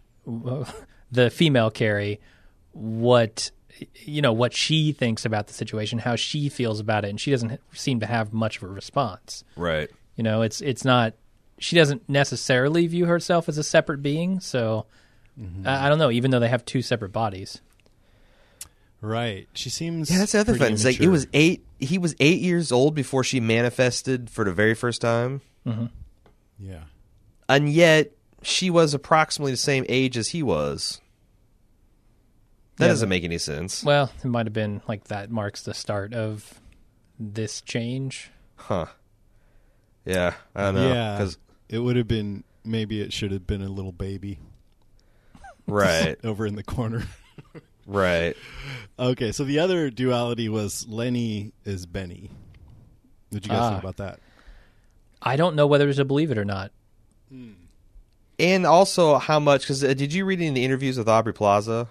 the female Carrie what, you know, what she thinks about the situation, how she feels about it, and she doesn't seem to have much of a response. Right. You know, it's it's not, she doesn't necessarily view herself as a separate being, so I, I don't know, even though they have two separate bodies. right. She seems Yeah, that's the other pretty thing. It's like it immature. was eight. He was eight years old before she manifested for the very first time, Yeah, and yet she was approximately the same age as he was. That Yeah, doesn't but- make any sense, Well, it might have been like that marks the start of this change. huh? Yeah, I don't know. yeah. 'Cause- It would have been, maybe it should have been a little baby right, over in the corner. right. Okay, so the other duality was Lenny is Benny. What did you guys Ah. think about that? I don't know whether to believe it or not. And also, how much? Because uh, did you read any of the interviews with Aubrey Plaza?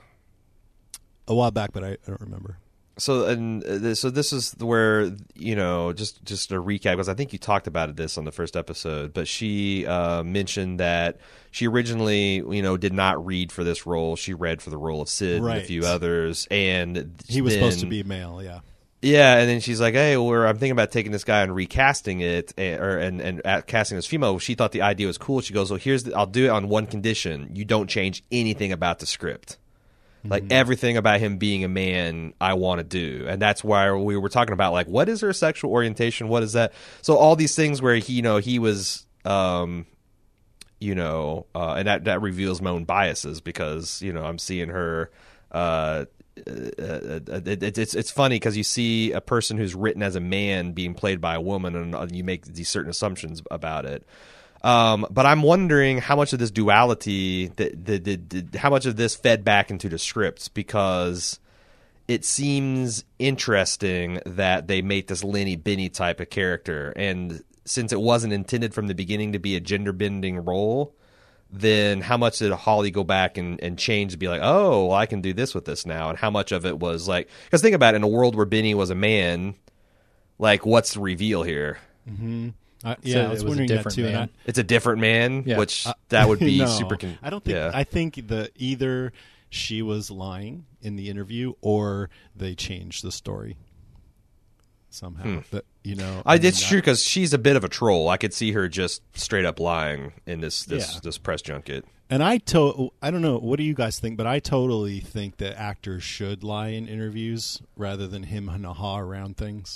A while back, but I, I don't remember. So and uh, this, so this is where, you know, just just a recap, because I think you talked about this on the first episode, but she uh, mentioned that she originally, you know, did not read for this role. She read for the role of Sid and a Right. few others, and He was supposed to then- be male, yeah. yeah, and then she's like, "Hey, well, I'm thinking about taking this guy and recasting it, and, or and and at casting this female." She thought the idea was cool. She goes, "Well, here's the, I'll do it on one condition: you don't change anything about the script." Like everything about him being a man, I want to do, and that's why we were talking about like, what is her sexual orientation? What is that? So all these things where he, you know, he was, um, you know, uh, and that that reveals my own biases because you know I'm seeing her. Uh, uh, it, it, it's it's funny because you see a person who's written as a man being played by a woman, and uh, you make these certain assumptions about it. Um, but I'm wondering how much of this duality, that the, the, the, how much of this fed back into the scripts, because it seems interesting that they made this Lenny Benny type of character, and since it wasn't intended from the beginning to be a gender bending role, then how much did Holly go back and, and change to be like, oh, well, I can do this with this now, and how much of it was like, because think about it, in a world where Benny was a man, like what's the reveal here? Uh, yeah, So I was it was a wondering that different too. and man. It's a different man, Yeah. which I- that would be no, super. Con- I don't think. Yeah. I think the either she was lying in the interview or they changed the story somehow. That you know, I, mean, it's that- true because she's a bit of a troll. I could see her just straight up lying in this this Yeah. this press junket. And I to I don't know, what do you guys think? But I totally think that actors should lie in interviews rather than him and ha around things,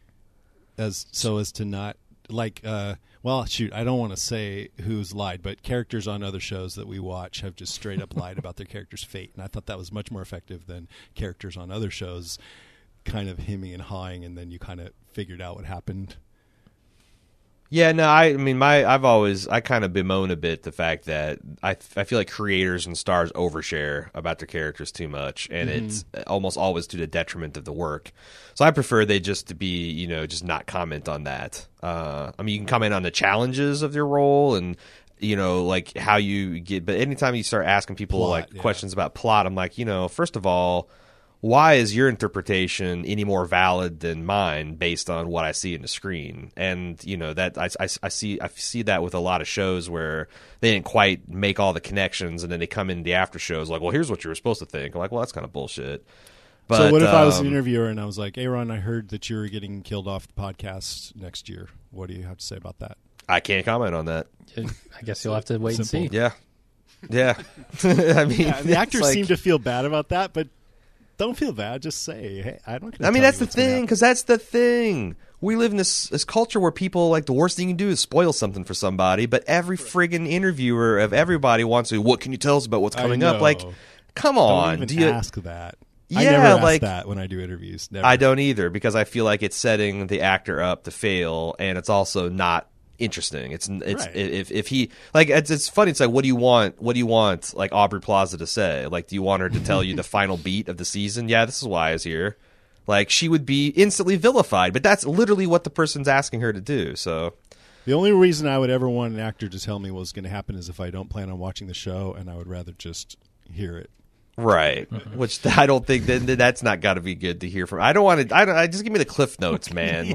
as so as to not like. Uh, well, shoot, I don't want to say who's lied, but characters on other shows that we watch have just straight up lied about their character's fate, and I thought that was much more effective than characters on other shows, kind of hemming and hawing, and then you kind of figured out what happened. Yeah, no, I, I mean, my I've always I kind of bemoan a bit the fact that I I feel like creators and stars overshare about their characters too much, and Mm-hmm. it's almost always to the detriment of the work. So I prefer they just to be, you know, just not comment on that. Uh, I mean, you can comment on the challenges of your role and, you know, like how you get. But anytime you start asking people Plot, like yeah. questions about plot, I'm like, you know, first of all, why is your interpretation any more valid than mine based on what I see in the screen? And you know that I, I, I see I see that with a lot of shows where they didn't quite make all the connections, and then they come in the after shows like, well, here's what you were supposed to think. I'm like, well, that's kind of bullshit. But, so what if I was an um, interviewer and I was like, Aaron, I heard that you're getting killed off the podcast next year. What do you have to say about that? I can't comment on that. I guess you'll have to wait Simple. and see. Yeah, yeah. I mean, Yeah, the actors it's like- seem to feel bad about that, but don't feel bad. Just say, hey, I'm not going to I mean, that's the thing, because that's the thing. We live in this this culture where people, like, the worst thing you can do is spoil something for somebody, but every friggin' interviewer of everybody wants to, what can you tell us about what's I coming up? know. Like, come Don't on. even Do you, ask that. I Yeah, never ask like- that when I do interviews. Never. I don't either, because I feel like it's setting the actor up to fail, and it's also not interesting. It's it's Right. if if he like it's it's funny. It's like, what do you want? What do you want? Like Aubrey Plaza to say? Like, do you want her to tell you the final beat of the season? Yeah, this is why I was here. Like, she would be instantly vilified, but that's literally what the person's asking her to do. So The only reason I would ever want an actor to tell me what was going to happen is if I don't plan on watching the show, and I would rather just hear it. right, which I don't think that that- that's not got to be good to hear from. I don't want to. I don't. I just give me the cliff notes, man.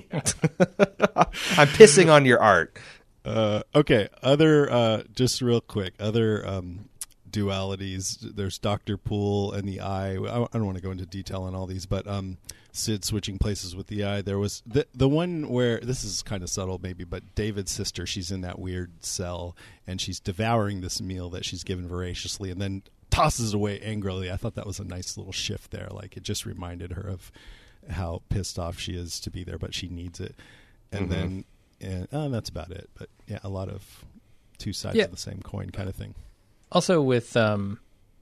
I'm pissing on your art. Uh, okay, other uh, just real quick, other um, dualities. There's Doctor Poole and the Eye. I, I don't want to go into detail on all these, but um, Sid switching places with the Eye. There was the the one where this is kind of subtle, maybe, but David's sister. She's in that weird cell, and she's devouring this meal that she's given voraciously, and then tosses it away angrily. I thought that was a nice little shift there. Like, it just reminded her of how pissed off she is to be there, but she needs it. And Mhm. then, and oh, that's about it. But yeah, a lot of two sides Yeah. of the same coin kind of thing. Also with um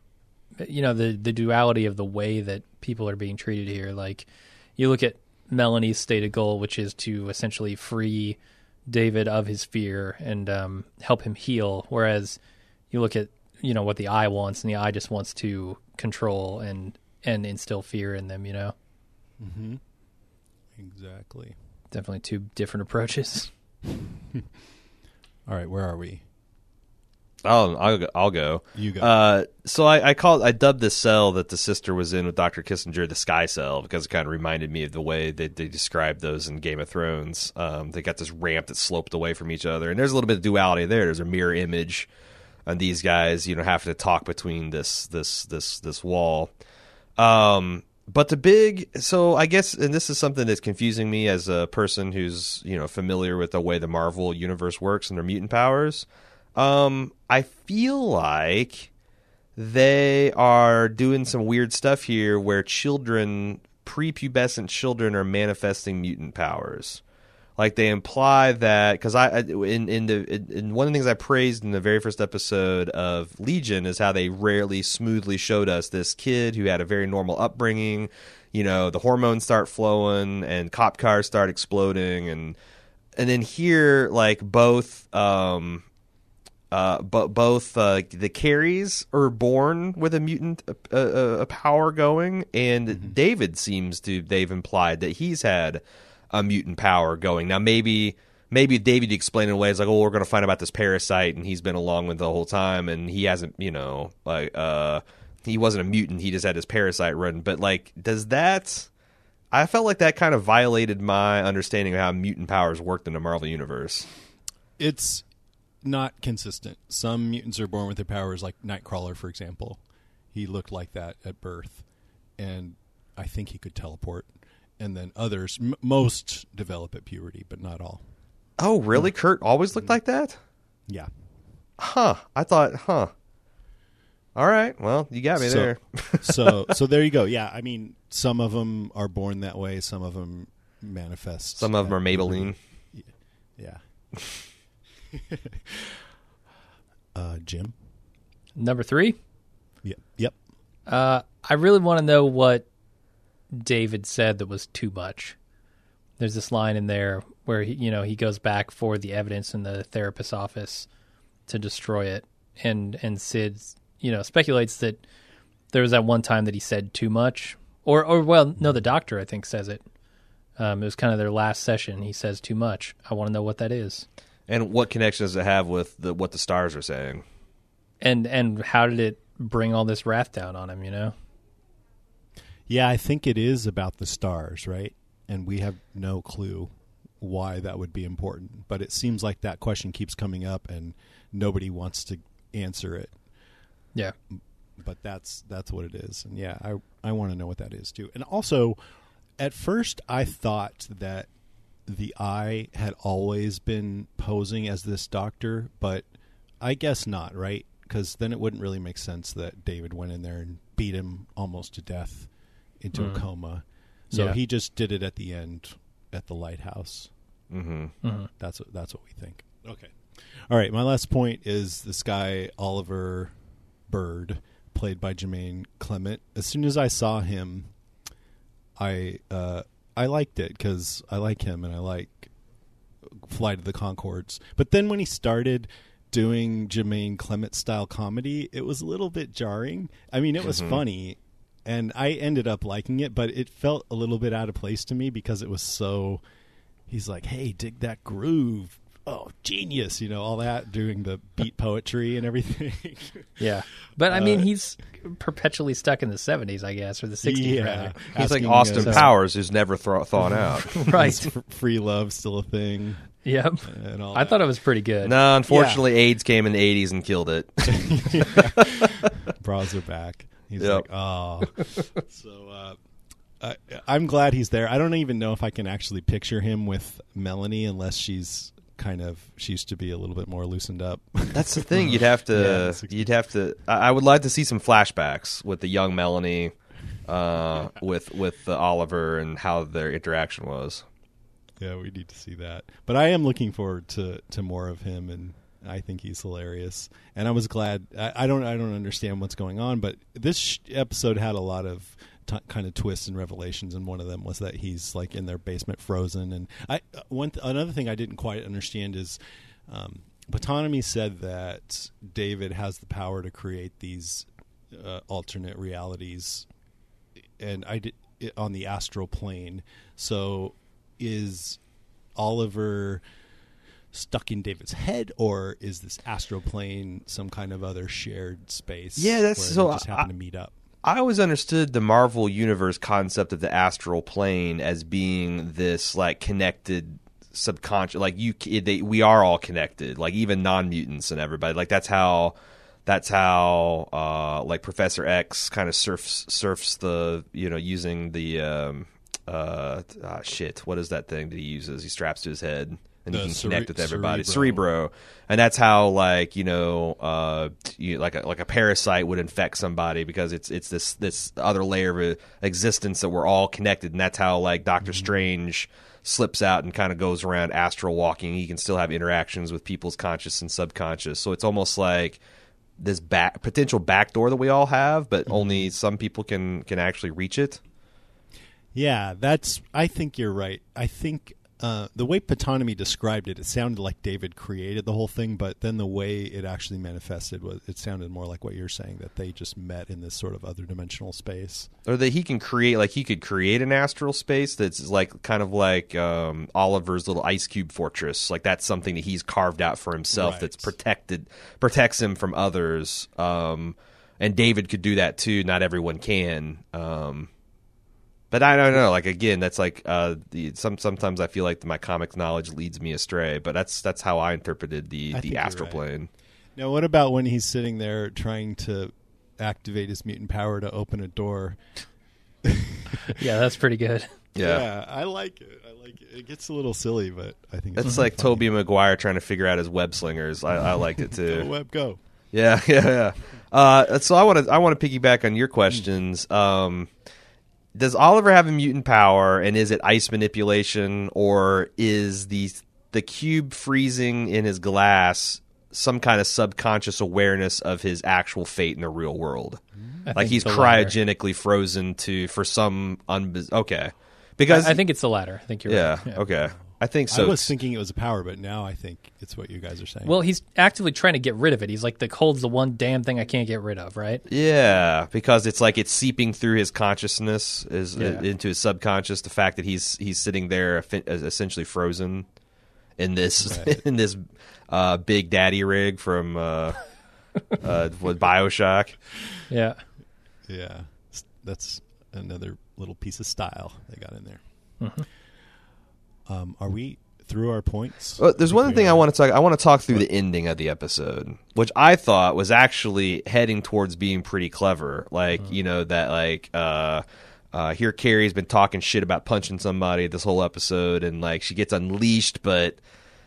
you know the the duality of the way that people are being treated here. Like, you look at Melanie's stated goal, which is to essentially free David of his fear and um help him heal, whereas you look at, you know, what the Eye wants, and the Eye just wants to control and and instill fear in them, you know. Mm-hmm. Exactly. Definitely two different approaches. All right, where are we? I'll I'll go. I'll go. You go. Uh, so I, I called. I dubbed the cell that the sister was in with Doctor Kissinger the Sky Cell, because it kind of reminded me of the way that they described those in Game of Thrones. Um, they got this ramp that sloped away from each other, and there's a little bit of duality there. There's a mirror image, and these guys, you know, have to talk between this this this this wall. Um, but the big, so I guess, and this is something that's confusing me as a person who's, you know, familiar with the way the Marvel universe works and their mutant powers. Um, I feel like they are doing some weird stuff here where children, prepubescent children, are manifesting mutant powers. Like, they imply that, because I in in the in one of the things I praised in the very first episode of Legion is how they rarely smoothly showed us this kid who had a very normal upbringing. You know, the hormones start flowing and cop cars start exploding, and and then here, like, both um uh but both uh, the Carries are born with a mutant uh, uh, a power going, and Mm-hmm. David seems to they've implied that he's had a mutant power going. Now, maybe maybe David explained in ways like, oh, we're going to find out about this parasite, and he's been along with it the whole time, and he hasn't, you know, like, uh, he wasn't a mutant, he just had this parasite run. But, like, does that... I felt like that kind of violated my understanding of how mutant powers worked in the Marvel Universe. It's not consistent. Some mutants are born with their powers, like Nightcrawler, for example. He looked like that at birth, and I think he could teleport. And then others, m- most develop at puberty, but not all. Oh, really? Kurt always looked like that? Yeah. Huh. I thought, huh. All right. Well, you got me So- there. So, so there you go. Yeah, I mean, some of them are born that way. Some of them manifest. Some of them at are Maybelline. puberty. Yeah. uh, Jim. Number three. Yep. Yep. Uh, I really want to know what David said that was too much. There's this line in there where he, you know, he goes back for the evidence in the therapist's office to destroy it, and and Sid, you know, speculates that there was that one time that he said too much, or or well, no, the doctor I think says it. Um, it was kind of their last session. He says too much. I want to know what that is, And what connection does it have with the, what the stars are saying? and and how did it bring all this wrath down on him? You know. Yeah, I think it is about the stars, right? And we have no clue why that would be important. But it seems like that question keeps coming up, and nobody wants to answer it. Yeah. But that's that's what it is. And yeah, I I want to know what that is too. And also, at first I thought that the Eye had always been posing as this doctor, but I guess not, right? Because then it wouldn't really make sense that David went in there and beat him almost to death into Mm. a coma. So Yeah. he just did it at the end at the lighthouse. Mm-hmm. Mhm. That's what, that's what we think. Okay. All right. My last point is this guy, Oliver Bird, played by Jermaine Clement. As soon as I saw him, I uh, I liked it because I like him and I like Flight of the Conchords. But then when he started doing Jermaine Clement style comedy, it was a little bit jarring. I mean, it was Mhm. funny, and I ended up liking it, but it felt a little bit out of place to me because it was so. He's like, "Hey, dig that groove! Oh, genius!" You know, all that, doing the beat poetry and everything. Yeah. But I mean, Uh, he's perpetually stuck in the seventies, I guess, or the sixties, Yeah. rather. He's like Asking, Austin uh, Powers, who's never thro- thawed out. Right. Is f- free love still a thing? Yep. And all I that. thought it was pretty good. No, unfortunately, AIDS came in the eighties and killed it. Bras are back. He's Yep. like, oh. So uh, I, I'm glad he's there. I don't even know if I can actually picture him with Melanie unless she's kind of she used to be a little bit more loosened up. That's the thing. You'd have Yeah, to. sixties. you'd have to. I I would like to see some flashbacks with the young Melanie, uh, with with uh, Oliver and how their interaction was. Yeah, we need to see that. But I am looking forward to, to more of him, and I think he's hilarious. And I was glad. I, I don't I don't understand what's going on, but this sh- episode had a lot of t- kind of twists and revelations, and one of them was that he's like in their basement, frozen. And I one th- another thing I didn't quite understand is, um, Batanomy said that David has the power to create these uh, alternate realities, and I did it on the astral plane. So. Is Oliver stuck in David's head, or is this astral plane some kind of other shared space? Yeah, that's- where so they just I- happen to meet up. I always understood the Marvel Universe concept of the astral plane as being this like connected subconscious, like you, they, we are all connected, like even non-mutants and everybody. Like that's how, that's how, uh, like Professor X kind of surfs surfs the, you know, using the, um, uh, ah, shit, what is that thing that he uses? He straps to his head. And The he can cere- connect with everybody, Cerebro. Cerebro, and that's how, like you know, uh, you, like a like a parasite would infect somebody because it's it's this this other layer of existence that we're all connected, and that's how like Doctor Mm-hmm. Strange slips out and kind of goes around astral walking. He can still have interactions with people's conscious and subconscious, so it's almost like this back potential backdoor that we all have, but Mm-hmm. only some people can can actually reach it. Yeah, that's. I think you're right. I think uh, the way Patanomy described it, it sounded like David created the whole thing, but then the way it actually manifested was, it sounded more like what you're saying, that they just met in this sort of other dimensional space. Or that he can create, like he could create an astral space that's like kind of like um, Oliver's little ice cube fortress. Like that's something that he's carved out for himself Right. that's protected, protects him from others. Um, and David could do that too. Not everyone can. Um, But I don't know. Like again, that's like uh, the some sometimes I feel like my comics knowledge leads me astray. But that's that's how I interpreted the I the think astral you're right. plane. Now, what about when he's sitting there trying to activate his mutant power to open a door? Yeah, that's pretty good. Yeah. I like it. I like it. It gets a little silly, but I think it's That's like funny. Tobey Maguire trying to figure out his web slingers. I, I liked it Go too. web, go. Yeah, yeah, yeah. Uh, so I want to I want to piggyback on your questions. Um, does Oliver have a mutant power, and is it ice manipulation, or is the the cube freezing in his glass some kind of subconscious awareness of his actual fate in the real world? I Like think he's the latter. cryogenically frozen to for some unbis- okay. Because I, I think it's the latter. I think you're yeah, right. okay. I think so. I was thinking it was a power, but now I think it's what you guys are saying. Well, he's actively trying to get rid of it. He's like, the cold's the one damn thing I can't get rid of, right? Yeah, because it's like it's seeping through his consciousness, is Yeah. into his subconscious. The fact that he's he's sitting there effi- essentially frozen in this Right. in this uh, Big Daddy rig from uh, uh, what BioShock. Yeah. yeah, S- that's another little piece of style they got in there. Um, are we through our points? Well, there's think one we thing I are. want to talk. I want to talk through the ending of the episode, which I thought was actually heading towards being pretty clever. Like you know that like uh, uh, here Carrie's been talking shit about punching somebody this whole episode, and like she gets unleashed, but.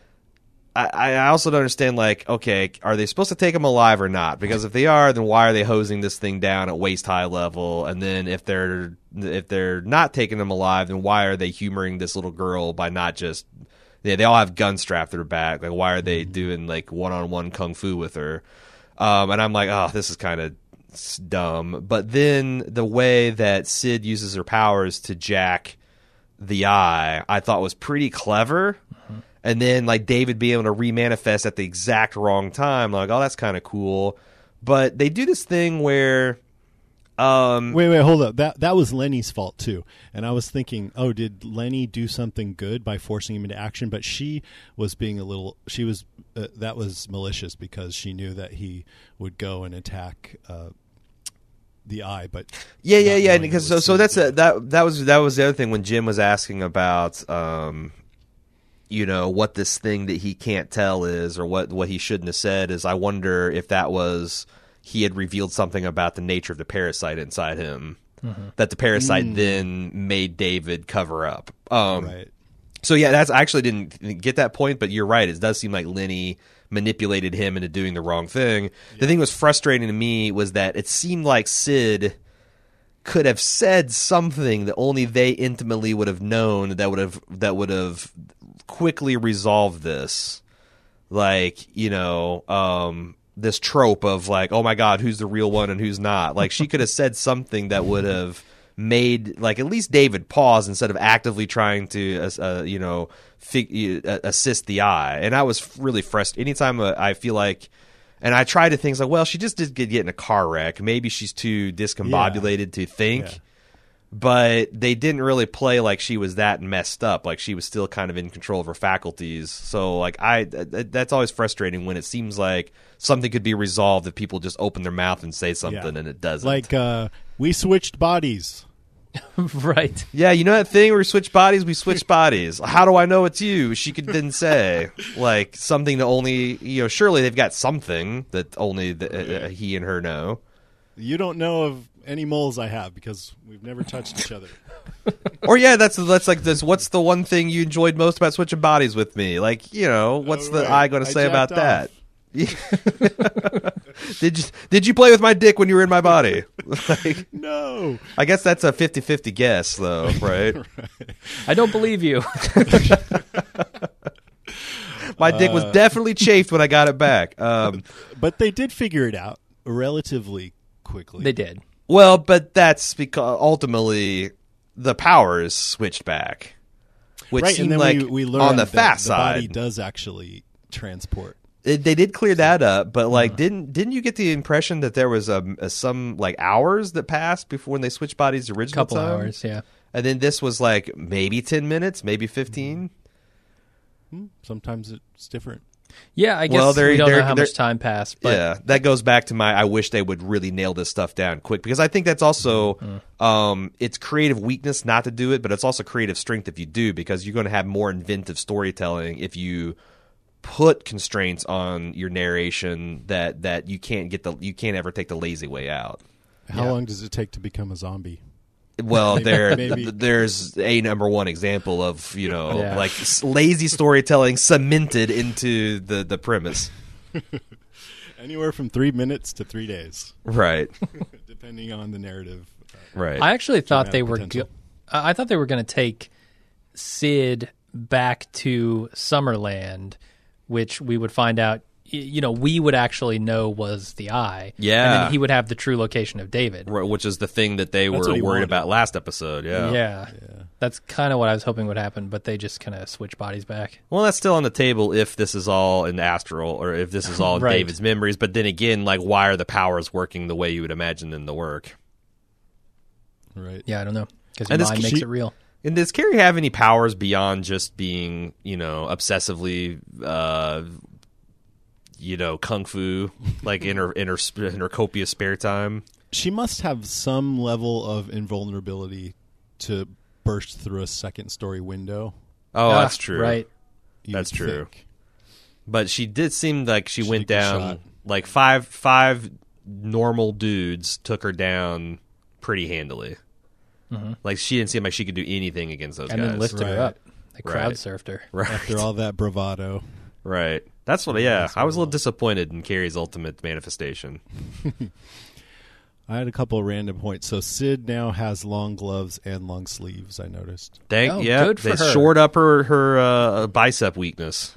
I, I also don't understand, like, okay, are they supposed to take him alive or not? Because if they are, then why are they hosing this thing down at waist high level? And then if they're if they're not taking him alive, then why are they humoring this little girl by not just yeah, they all have guns strapped to their back? Like, why are they doing like one on one kung fu with her? Um, and I'm like, oh, this is kind of dumb. But then the way that Sid uses her powers to jack the eye, I thought was pretty clever. And then, like, David being able to remanifest at the exact wrong time, like, oh, that's kind of cool. But they do this thing where, um, Wait, wait, hold up. That that was Lenny's fault too. And I was thinking, oh, did Lenny do something good by forcing him into action? But she was being a little. She was uh, that was malicious because she knew that he would go and attack uh, the eye. But yeah, yeah, not yeah. knowing Because it so, was so Sid. that's a, that that was that was the other thing when Jim was asking about, um, you know, what this thing that he can't tell is, or what what he shouldn't have said is. I wonder if that was he had revealed something about the nature of the parasite inside him. Mm-hmm. That the parasite Mm. then made David cover up. Um, right. So yeah, that's I actually didn't get that point, but you're right. It does seem like Lenny manipulated him into doing the wrong thing. Yeah. The thing that was frustrating to me was that it seemed like Sid could have said something that only they intimately would have known that would have that would have quickly resolved this. Like, you know, um, this trope of like, oh my God, who's the real one and who's not? Like, she could have said something that would have made like at least David pause instead of actively trying to uh, you know fig- uh, assist the eye. And I was really frustrated anytime uh, I feel like, and I try to think like, well, she just did get, get in a car wreck, maybe she's too discombobulated yeah. to think. Yeah. But they didn't really play like she was that messed up, like she was still kind of in control of her faculties. So like I that's always frustrating when it seems like something could be resolved if people just open their mouth and say something Yeah. and it doesn't. Like uh, we switched bodies. Right. Yeah, you know that thing where we switch bodies? We switch bodies. How do I know it's you? She could then say, like, something that only, you know, surely they've got something that only the, uh, he and her know. You don't know of any moles I have because we've never touched each other. Or, yeah, that's that's like this. What's the one thing you enjoyed most about switching bodies with me? Like, you know, what's Oh, the right. eye going to I say about jacked that? did you did you play with my dick when you were in my body? Like, No. I guess that's a fifty-fifty guess, though, right? I don't believe you. My dick was definitely chafed when I got it back. Um, But they did figure it out relatively quickly. They did. well, but that's because ultimately the powers switched back, which right, seemed and then like we, we learned on the that fast the body side. does actually transport. It, they did clear that up, but like, didn't didn't you get the impression that there was a, a some like hours that passed before when they switched bodies the original Couple time? hours, yeah. And then this was like maybe ten minutes, maybe fifteen. Hmm, Sometimes it's different. Yeah, I guess Well, they're- we don't they're- know how they're- much time passed. But yeah, that goes back to my. I wish they would really nail this stuff down quick because I think that's also Mm-hmm. um, it's creative weakness not to do it, but it's also creative strength if you do because you're going to have more inventive storytelling if you put constraints on your narration that that you can't get the you can't ever take the lazy way out. How Yeah. long does it take to become a zombie? Well, Maybe- there maybe. th- there's a number one example of you know Yeah. like s- lazy storytelling cemented into the the premise. Anywhere from three minutes to three days, Right, depending on the narrative. right. I actually thought they Dramatic were. potential. Go- I I thought they were going to take Sid back to Summerland, which we would find out. y- You know, we would actually know was the Eye. and Yeah. then he would have the true location of David. Right, which is the thing that they That's were what he worried wanted. about last episode. Yeah. Yeah, that's kind of what I was hoping would happen, but they just kind of switch bodies back. Well, that's still on the table if this is all in the astral or if this is all Right. David's memories. But then again, like, why are the powers working the way you would imagine them to work? Right. Yeah, I don't know because And your this- mind makes she- it real. And does Carrie have any powers beyond just being, you know, obsessively, uh, you know, kung fu, like in her in her sp- in her copious spare time? She must have some level of invulnerability to burst through a second story window. Oh, Ah, that's true. Right. you That's would true. think. But she did seem like she She went did get down shot. like five five normal dudes took her down pretty handily. Like she didn't seem like she could do anything against those And guys. then lifted Right. her up. They Right. crowd surfed her. Right. After all that bravado. Right. That's what. Yeah, I was a little disappointed in Carrie's ultimate manifestation. I had a couple of random points. So Sid now has long gloves and long sleeves, I noticed. Thank Oh, yeah, good for they her. shored up her her uh, bicep weakness.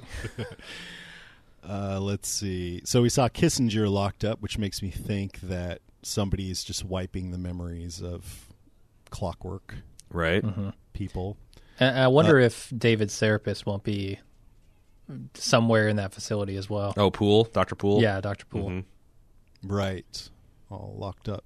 Uh, let's see. So we saw Kissinger locked up, which makes me think that somebody's just wiping the memories of Clockwork Right. people. And I wonder Uh, if David's therapist won't be somewhere in that facility as well. Oh, Poole, Doctor Poole. Yeah, Doctor Poole. Mhm. Right. All locked up.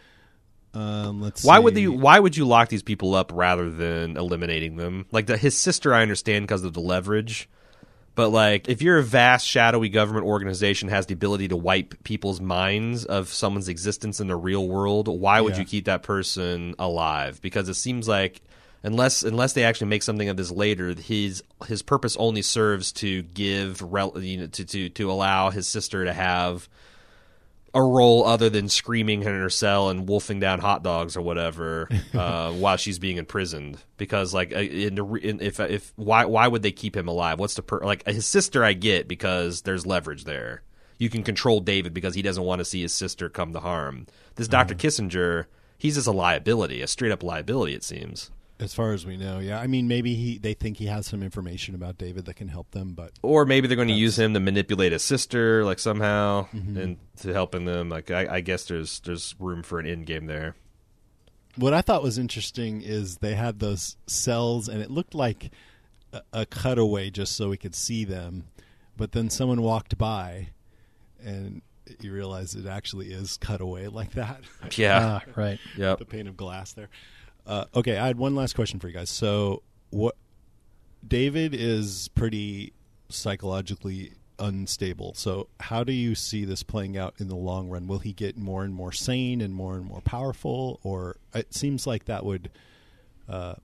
Um, let's Why see. would you? Why would you lock these people up rather than eliminating them? Like the, his sister, I understand because of the leverage. But like, if you're a vast, shadowy government organization has the ability to wipe people's minds of someone's existence in the real world, why would Yeah. you keep that person alive? Because it seems like unless unless they actually make something of this later, his his purpose only serves to give rel- you know, to to to allow his sister to have a role other than screaming in her cell and wolfing down hot dogs or whatever uh, while she's being imprisoned. Because like, uh, in the, re- in, if if why why would they keep him alive? What's the per- like his sister? I get because there's leverage there. You can control David because he doesn't want to see his sister come to harm. This Doctor Kissinger, he's just a liability, a straight up liability. It seems. As far as we know, yeah. I mean, maybe he they think he has some information about David that can help them, but Or maybe they're going to use him to manipulate his sister, like somehow, and to helping them. Like I, I guess there's there's room for an end game there. what I thought was interesting is they had those cells, and it looked like a, a cutaway just so we could see them. But then someone walked by, and you realize it actually is cutaway like that. Yeah. Ah, right. Yep. The pane of glass there. Uh, okay, I had one last question for you guys. So, what David is pretty psychologically unstable. So, how do you see this playing out in the long run? Will he get more and more sane and more and more powerful, or it seems like that would uh,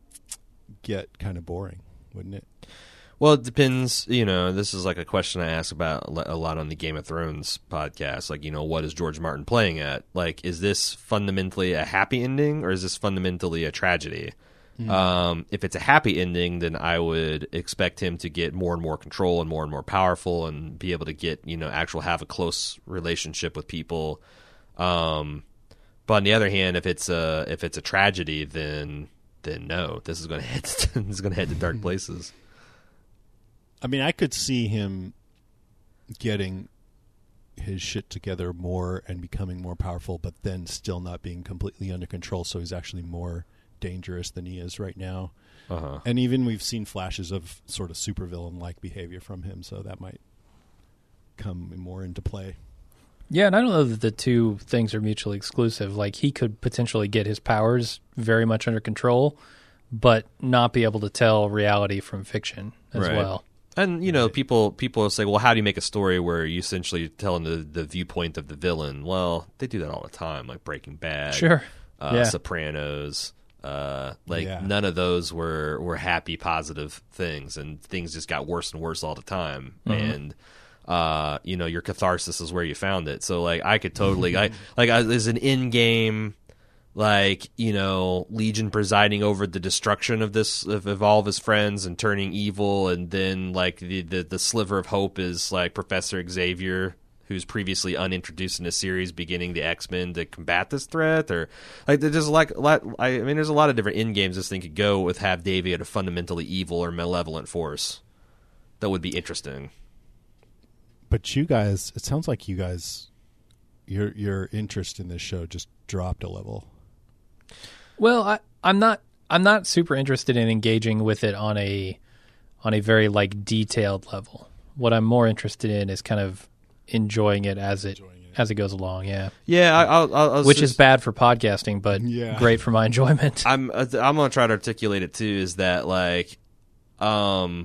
get kind of boring, wouldn't it? Well, it depends. You know, this is like a question I ask about a lot on the Game of Thrones podcast. Like, you know, what is George Martin playing at? Like, is this fundamentally a happy ending or is this fundamentally a tragedy? Mm-hmm. Um, if it's a happy ending, then I would expect him to get more and more control and more and more powerful and be able to get, you know, actual have a close relationship with people. Um, but on the other hand, if it's a if it's a tragedy, then then no, this is going to head to, this is going to head to dark places. I mean, I could see him getting his shit together more and becoming more powerful, but then still not being completely under control. So he's actually more dangerous than he is right now. Uh-huh. And even we've seen flashes of sort of supervillain-like behavior from him, so that might come more into play. Yeah, and I don't know that the two things are mutually exclusive. Like, he could potentially get his powers very much under control, but not be able to tell reality from fiction as Right. well. And, you know, people people will say, well, how do you make a story where you essentially telling the, the viewpoint of the villain? Well, they do that all the time, like Breaking Bad, Sure. uh, Yeah. Sopranos. Uh, like, Yeah. none of those were, were happy, positive things, and things just got worse and worse all the time. And, uh, you know, your catharsis is where you found it. So, like, I could totally, I like, I, there's an in-game, like, you know, Legion presiding over the destruction of this of, of all of his friends and turning evil, and then like the, the the sliver of hope is like Professor Xavier, who's previously unintroduced in a series, beginning the X-Men to combat this threat, or like there's like a lot. I mean, there's a lot of different end games this thing could go with. Have Davey at a fundamentally evil or malevolent force that would be interesting. But you guys, it sounds like you guys, your your interest in this show just dropped a level. Well, I, I'm not. I'm not super interested in engaging with it on a, on a very like detailed level. What I'm more interested in is kind of enjoying it as it, Enjoying it. as it goes along. Yeah, Yeah, I, I'll, I'll, I'll which just, is bad for podcasting, but Yeah. great for my enjoyment. I'm I'm gonna try to articulate it too. Is that like, um,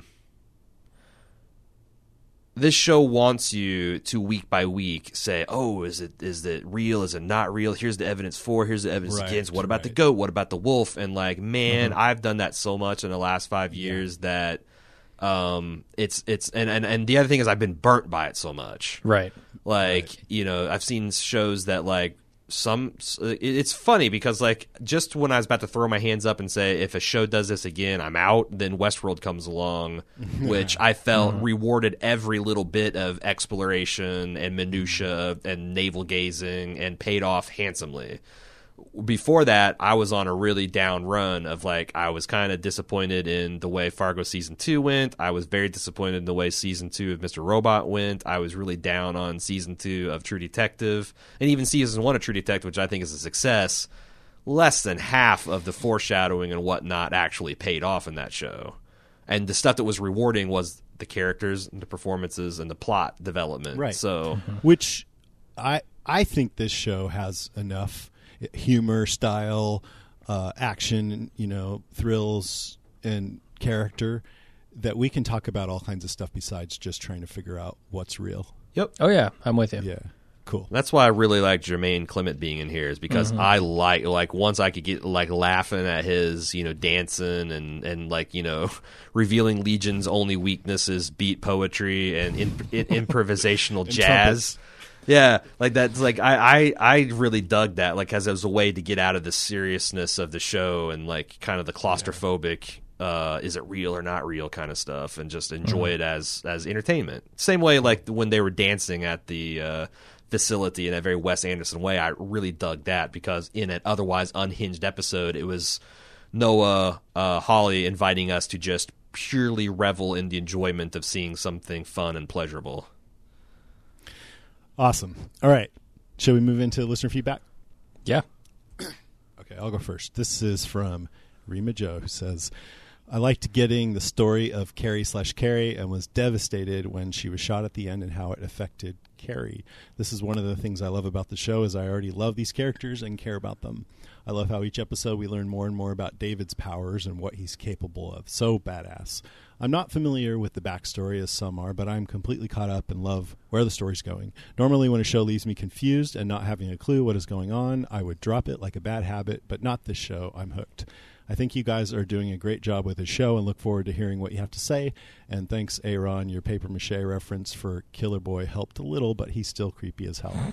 this show wants you to week by week say, oh, is it is it real? Is it not real? Here's the evidence for. Here's the evidence Right, against. What about the right. goat? What about the wolf? And like, man, I've done that so much in the last five years that, um, it's it's and, and and the other thing is I've been burnt by it so much. Right. Like, you know, I've seen shows that like some it- it's funny because like just when I was about to throw my hands up and say if a show does this again I'm out, then Westworld comes along, which I felt rewarded every little bit of exploration and minutia and navel gazing and paid off handsomely. Before that, I was on a really down run of like I was kind of disappointed in the way Fargo season two went. I was very disappointed in the way season two of Mister Robot went. I was really down on season two of True Detective, and even season one of True Detective, which I think is a success. Less than half of the foreshadowing and whatnot actually paid off in that show, and the stuff that was rewarding was the characters, and the performances, and the plot development. Right. So. Which I I think this show has enough humor, style, uh, action, you know, thrills, and character that we can talk about all kinds of stuff besides just trying to figure out what's real. Yep. Oh yeah, I'm with you. Yeah, cool. That's why I really like Jermaine Clement being in here, is because I like like once I could get like laughing at his, you know, dancing and and like, you know, revealing Legion's only weakness is beat poetry and in, in, improvisational jazz. Yeah, like that's like I, I I really dug that, like as it was a way to get out of the seriousness of the show and like kind of the claustrophobic uh, is it real or not real kind of stuff, and just enjoy it as as entertainment. Same way like when they were dancing at the uh, facility in a very Wes Anderson way, I really dug that because in an otherwise unhinged episode, it was Noah uh, Hawley inviting us to just purely revel in the enjoyment of seeing something fun and pleasurable. Awesome. All right. Shall we move into listener feedback? Yeah. Okay, I'll go first. This is from Rima Joe, who says, I liked getting the story of Carrie slash Carrie and was devastated when she was shot at the end and how it affected Carrie. This is one of the things I love about the show is I already love these characters and care about them. I love how each episode we learn more and more about David's powers and what he's capable of. So badass. I'm not familiar with the backstory as some are, but I'm completely caught up and love where the story's going. Normally when a show leaves me confused and not having a clue what is going on, I would drop it like a bad habit, but not this show. I'm hooked. I think you guys are doing a great job with the show and look forward to hearing what you have to say. And thanks, Aaron, your paper mache reference for Killer Boy helped a little, but he's still creepy as hell.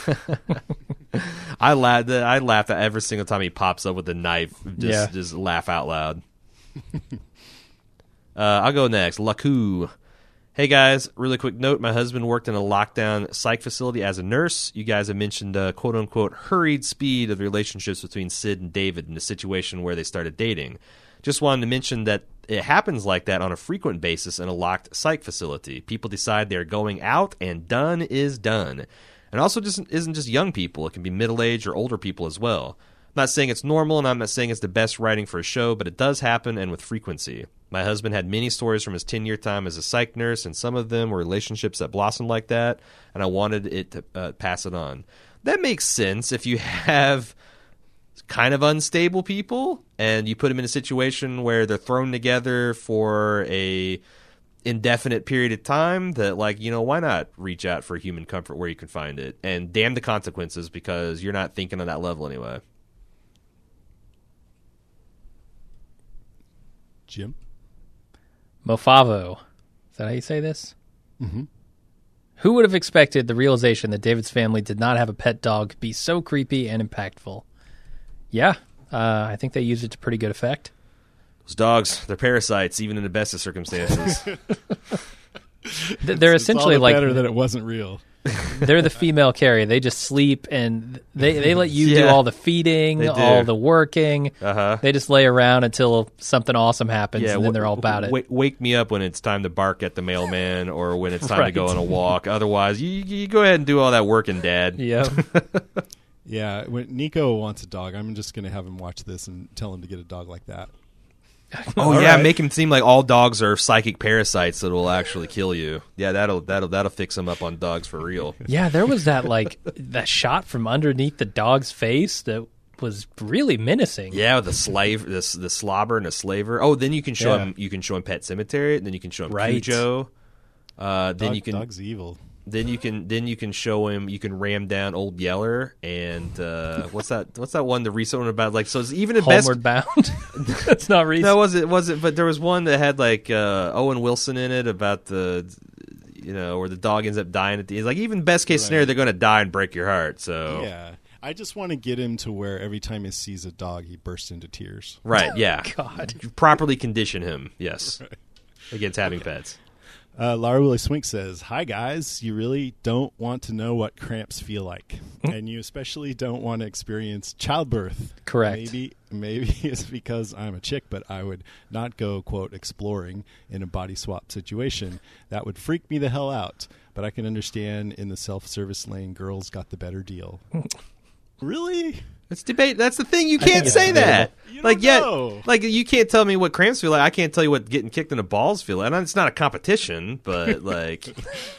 I laugh. I laugh at every single time he pops up with a knife. Just, Yeah. just laugh out loud. uh, I'll go next. Laku. Hey guys, really quick note. My husband worked in a lockdown psych facility as a nurse. You guys have mentioned uh, quote unquote hurried speed of the relationships between Sid and David in a situation where they started dating. Just wanted to mention that it happens like that on a frequent basis in a locked psych facility. People decide they're going out and done is done. And also just isn't just young people. It can be middle-aged or older people as well. I'm not saying it's normal, and I'm not saying it's the best writing for a show, but it does happen, and with frequency. My husband had many stories from his ten-year time as a psych nurse, and some of them were relationships that blossomed like that, and I wanted it to uh, pass it on. That makes sense if you have kind of unstable people, and you put them in a situation where they're thrown together for a indefinite period of time, that like, you know, why not reach out for human comfort where you can find it, and damn the consequences, because you're not thinking on that level anyway. Jim? Mofavo. Is that how you say this? Mm-hmm. Who would have expected the realization that David's family did not have a pet dog be so creepy and impactful? Yeah, uh, I think they used it to pretty good effect. Those dogs, they're parasites, even in the best of circumstances. They're It's essentially all the like better that it wasn't real. they're the female carrier. They just sleep and they they let you do Yeah, all the feeding, they do. all the working. Uh-huh. They just lay around until something awesome happens, and then w- they're all about it. w- wake me up when it's time to bark at the mailman, or when it's time to Right. go on a walk. Otherwise, you, you go ahead and do all that working, Dad. Yep. Yeah, when Nico wants a dog, I'm just going to have him watch this and tell him to get a dog like that. Oh All yeah, right. make him seem like all dogs are psychic parasites that will actually kill you. Yeah, that'll that'll that'll fix him up on dogs for real. Yeah, there was that like that shot from underneath the dog's face that was really menacing. Yeah, with the slave, the the slobber and the slaver. Oh, then you can show Yeah. him. You can show him Pet Cemetery. And then you can show him Right. Cujo. Uh, then Dog, you can dog's evil. then you can then you can show him. You can ram down Old Yeller and uh, what's that? What's that one? The recent one about like so. It's even in best. Homeward Bound. That's not recent. No, was it? Was it? But there was one that had like uh, Owen Wilson in it about the, you know, where the dog ends up dying at the end. Like even best case Right. scenario, they're going to die and break your heart. So Yeah. I just want to get him to where every time he sees a dog, he bursts into tears. right, yeah, God. You properly condition him. Yes, against having pets. Uh, Laura Willie Swink says, "Hi guys, you really don't want to know what cramps feel like, and you especially don't want to experience childbirth. Correct. Maybe, maybe it's because I'm a chick, but I would not go quote exploring in a body swap situation. That would freak me the hell out. But I can understand in the self-service lane, girls got the better deal. Really? It's debate. That's the thing. You think can't it's say that. You don't like yet, know. like you can't tell me what cramps feel like. I can't tell you what getting kicked in the balls feel like. And it's not a competition, but like,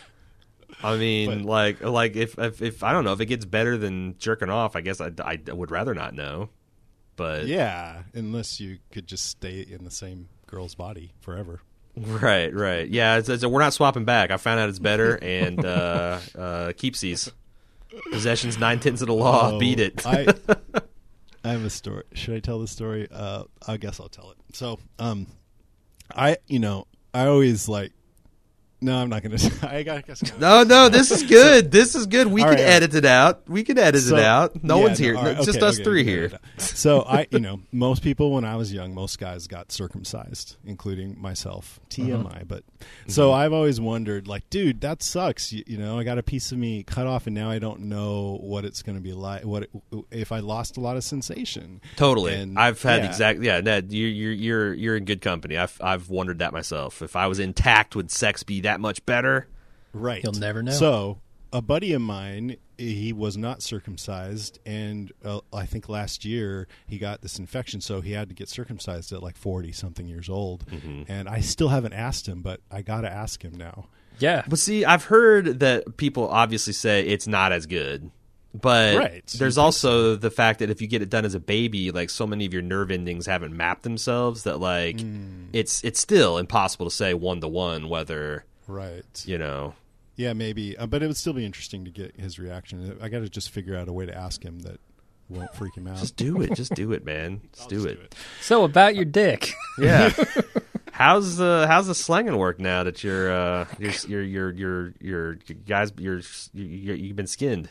I mean, But- like, like if, if if I don't know if it gets better than jerking off, I guess I, I would rather not know. But Yeah, unless you could just stay in the same girl's body forever. right, right, yeah. It's, it's, we're not swapping back. I found out it's better, and uh, uh, keepsies. Possession's nine tenths of the law. Oh, Beat it. I, I have a story. Should I tell the story? Uh, I guess I'll tell it. So, um, I, you know, I always like. No, I'm not going to. I guess. I'm No, no, this is good. This is good. We All can right, all edit it out. We can edit So- it out. No yeah, one's no, here. all No, right, just okay, us okay, three no, here. no, no. So I, you know, most people when I was young, most guys got circumcised, including myself. T M I. But so I've always wondered, like, dude, that sucks. You, you know, I got a piece of me cut off, and now I don't know what it's going to be like. What it, if I lost a lot of sensation? Totally. And, I've had yeah. exact. Yeah, Ned, you're you're you're you're in good company. I've I've wondered that myself. If I was intact, would sex be that much better? Right. You'll never know. So, a buddy of mine, he was not circumcised, and uh, I think last year he got this infection, so he had to get circumcised at like forty something years old. Mm-hmm. And I still haven't asked him, but I got to ask him now. Yeah. But see, I've heard that people obviously say it's not as good. But Right. there's also the fact that if you get it done as a baby, like so many of your nerve endings haven't mapped themselves that like Hmm. it's it's still impossible to say one to one whether, Right. you know. Yeah, maybe. Uh, but it would still be interesting to get his reaction. I got to just figure out a way to ask him that won't freak him out. Just do it. Just do it, man. Just do just it. do it. So about your dick. Yeah. How's the how's the slanging work now that you're uh you're you're you're you're, you're guys you're, you're you've been skinned?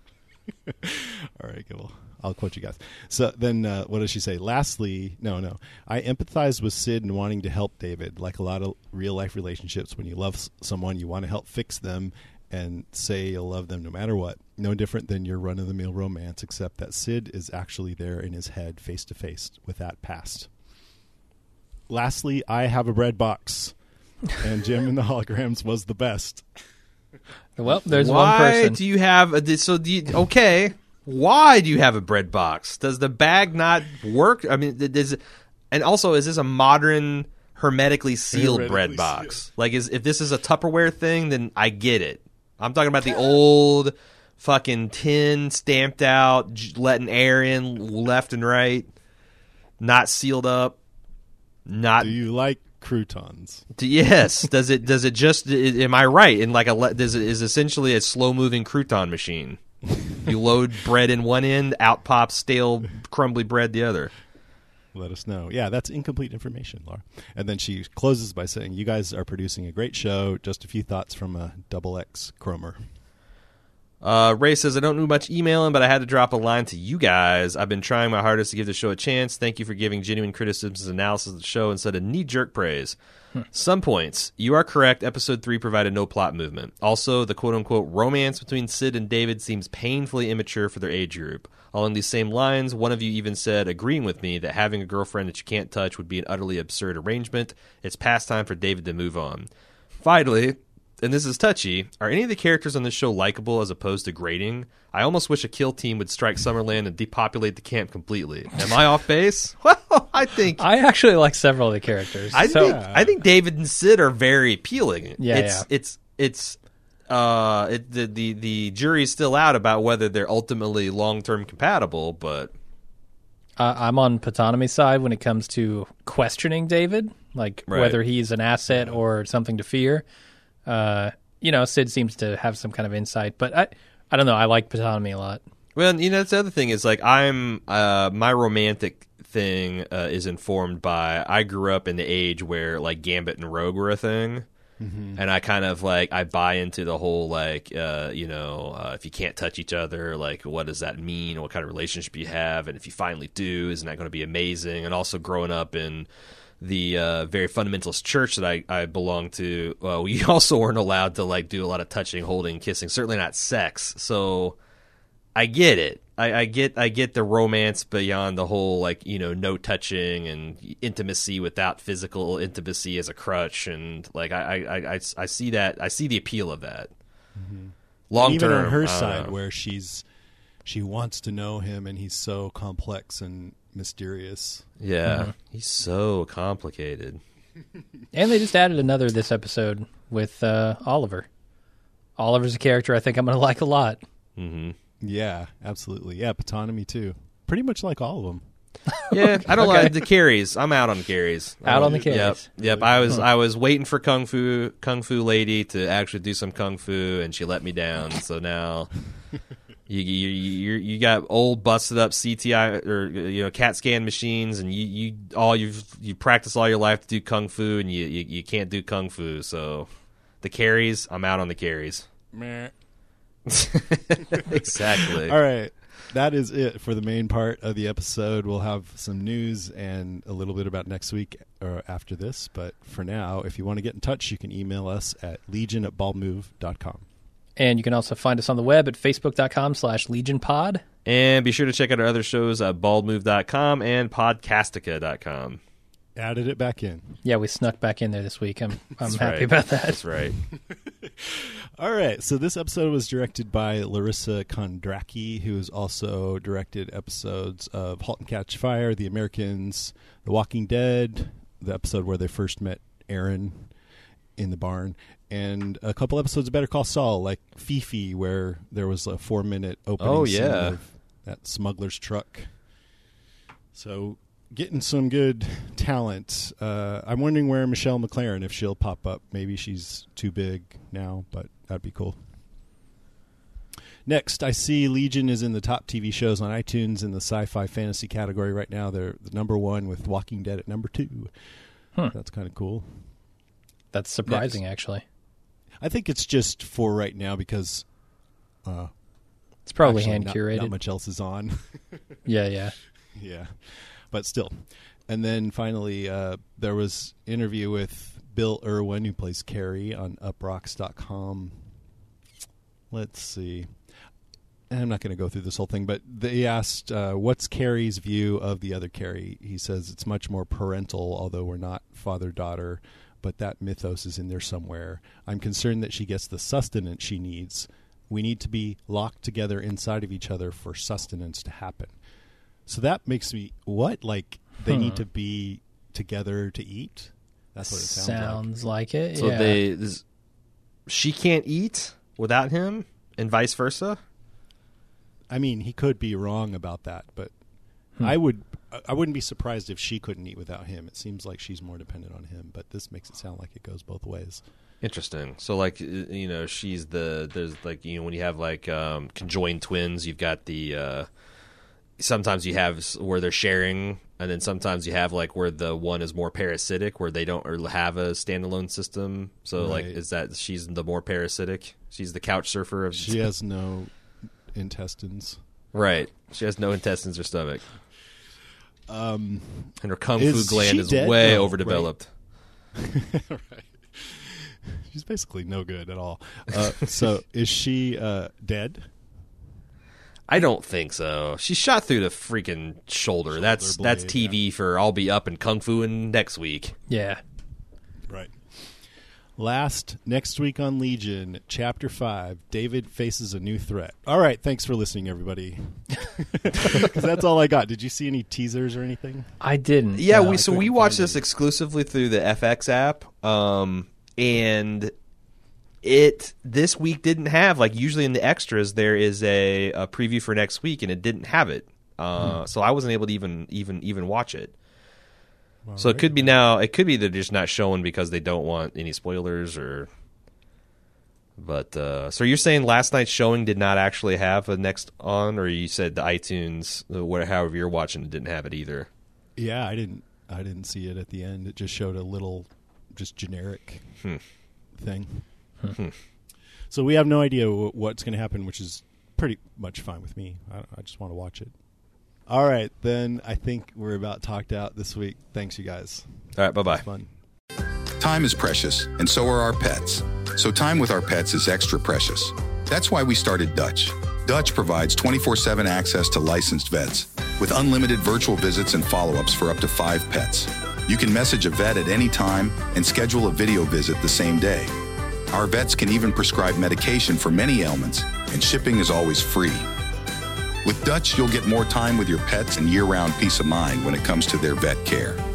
All right, good. Well, I'll quote you guys. So then, uh, what does she say? Lastly, no, no. I empathize with Sid in wanting to help David. Like a lot of real life relationships, when you love s- someone, you want to help fix them and say you'll love them no matter what. No different than your run of the mill romance, except that Sid is actually there in his head, face to face with that past. Lastly, I have a bread box, and Jim in the holograms was the best. Well, there's Why one person. do you have a so do you, okay? Why do you have a bread box? Does the bag not work? I mean, does it, and also is this a modern hermetically sealed Hermetically bread box? Like, is if this is a Tupperware thing, then I get it. I'm talking about the old fucking tin stamped out, j- letting air in left and right, not sealed up, not Do you like croutons. D- Yes. Does it? Does it just? i- Am I right? In like a le- does it is essentially a slow moving crouton machine. You load bread in one end, out pops stale, crumbly bread the other. Let us know. Yeah, that's incomplete information, Laura. And then she closes by saying, "You guys are producing a great show. Just a few thoughts from a double X Cromer." Uh, Ray says, I don't do much emailing, but I had to drop a line to you guys. I've been trying my hardest to give the show a chance. Thank you for giving genuine criticisms and analysis of the show instead of knee-jerk praise. Some points. You are correct. Episode three provided no plot movement. Also, the quote-unquote romance between Sid and David seems painfully immature for their age group. Along these same lines, one of you even said, agreeing with me, that having a girlfriend that you can't touch would be an utterly absurd arrangement. It's past time for David to move on. Finally, and this is touchy, are any of the characters on this show likable as opposed to grating? I almost wish a kill team would strike Summerland and depopulate the camp completely. Am I off base? Well, I think I actually like several of the characters. I so, think I think David and Sid are very appealing. Yeah, it's yeah. it's it's uh it, the the the jury's still out about whether they're ultimately long term compatible, but Uh, I'm on Patanome's side when it comes to questioning David, like Right. whether he's an asset or something to fear. Uh, you know, Sid seems to have some kind of insight, but I, I don't know. I like Patanome a lot. well, you know, that's the other thing is like I'm uh my romantic thing uh, is informed by I grew up in the age where like Gambit and Rogue were a thing. And I kind of like I buy into the whole like uh, you know uh, if you can't touch each other, like what does that mean? What kind of relationship you have, and if you finally do, isn't that going to be amazing? And also growing up in the uh, very fundamentalist church that I, I belong to, uh, we also weren't allowed to like do a lot of touching, holding, kissing. Certainly not sex. So I get it. I, I get I get the romance beyond the whole like you know no touching and intimacy without physical intimacy as a crutch, and like I I, I, I see that I see the appeal of that. Long Even term, on her I don't side, know. where she's she wants to know him, and he's so complex and mysterious. Yeah, he's so complicated. And they just added another this episode with uh, Oliver. Oliver's a character I think I'm going to like a lot. hmm Yeah, absolutely. Yeah, Patanomy too. Pretty much like all of them. Yeah, I don't Okay. like the carries. I'm out on carries. Out on the Yep, carries. yep. I was I was waiting for Kung Fu Kung Fu Lady to actually do some Kung Fu, and she let me down. So now you you you you got old busted up C T I or you know CAT scan machines, and you you all you've you practice all your life to do Kung Fu, and you you, you can't do Kung Fu. So the carries, I'm out on the carries. Exactly. All right. That is it for the main part of the episode. We'll have some news and a little bit about next week or after this. But for now, if you want to get in touch, you can email us at legion at baldmove dot com. And you can also find us on the web at facebook.com slash legionpod. And be sure to check out our other shows at bald move dot com and podcastica dot com. Added it back in. Yeah, we snuck back in there this week. I'm I'm That's happy right. about that. That's right. All right. So this episode was directed by Larissa Kondracki, who has also directed episodes of *Halt and Catch Fire*, *The Americans*, *The Walking Dead*, the episode where they first met Aaron in the barn, and a couple episodes of *Better Call Saul*, like *Fifi*, where there was a four-minute opening Oh, scene yeah. of that smuggler's truck. So getting some good talent. Uh, I'm wondering where Michelle McLaren, if she'll pop up. Maybe she's too big now, but that'd be cool. Next, I see Legion is in the top T V shows on iTunes in the sci-fi fantasy category right now. They're the number one with Walking Dead at number two. Huh. That's kind of cool. That's surprising, Next. actually. I think it's just for right now because uh, It's probably actually hand not, curated. not much else is on. Yeah, yeah. Yeah, but still. And then finally, uh, there was interview with Bill Irwin, who plays Carrie, on uprocks dot com. Let's see. I'm not going to go through this whole thing, but they asked, uh, what's Carrie's view of the other Carrie? He says it's much more parental, although we're not father-daughter, but that mythos is in there somewhere. I'm concerned that she gets the sustenance she needs. We need to be locked together inside of each other for sustenance to happen. So that makes me, what? Like, they Hmm. need to be together to eat? That's what it sounds, like. Sounds like it. So yeah. they, this, she can't eat without him, and vice versa. I mean, he could be wrong about that, but I would. I wouldn't be surprised if she couldn't eat without him. It seems like she's more dependent on him, but this makes it sound like it goes both ways. Interesting. So, like, you know, she's the there's like you know when you have like um, conjoined twins, you've got the uh, sometimes you have where they're sharing, and then sometimes you have like where the one is more parasitic, where they don't or have a standalone system. So, Right. like, is that she's the more parasitic? She's the couch surfer of She has no intestines. right. She has no intestines or stomach. Um, And her kung Is fu gland she is dead? way No, overdeveloped. right. She's basically no good at all. Uh, so is she uh, dead? I don't think so. She shot through the freaking shoulder. that's blade, that's T V for I'll be up and kung fu in next week. Yeah. Right. Last, next week on Legion, Chapter five, David faces a new threat. All right, thanks for listening, everybody. Because that's all I got. Did you see any teasers or anything? I didn't. Yeah, no. we so we couldn't watched find this any. exclusively through the F X app, um, and it this week didn't have like usually in the extras there is a, a preview for next week, and it didn't have it. Uh, Hmm. So I wasn't able to even even even watch it. All So it right. could be now. It could be they're just not showing because they don't want any spoilers, or. But uh, so you're saying last night's showing did not actually have a next on, or you said the iTunes, uh, where however you're watching, it didn't have it either. Yeah, I didn't. I didn't see it at the end. It just showed a little, just generic Hmm. thing. Hmm. So we have no idea w- what's going to happen, which is pretty much fine with me. I, I just want to watch it. All right, then I think we're about talked out this week. Thanks, you guys. All right, bye bye. It's fun. Time is precious, and so are our pets. So time with our pets is extra precious. That's why we started Dutch. Dutch provides twenty-four seven access to licensed vets with unlimited virtual visits and follow-ups for up to five pets. You can message a vet at any time and schedule a video visit the same day. Our vets can even prescribe medication for many ailments, and shipping is always free. With Dutch, you'll get more time with your pets and year-round peace of mind when it comes to their vet care.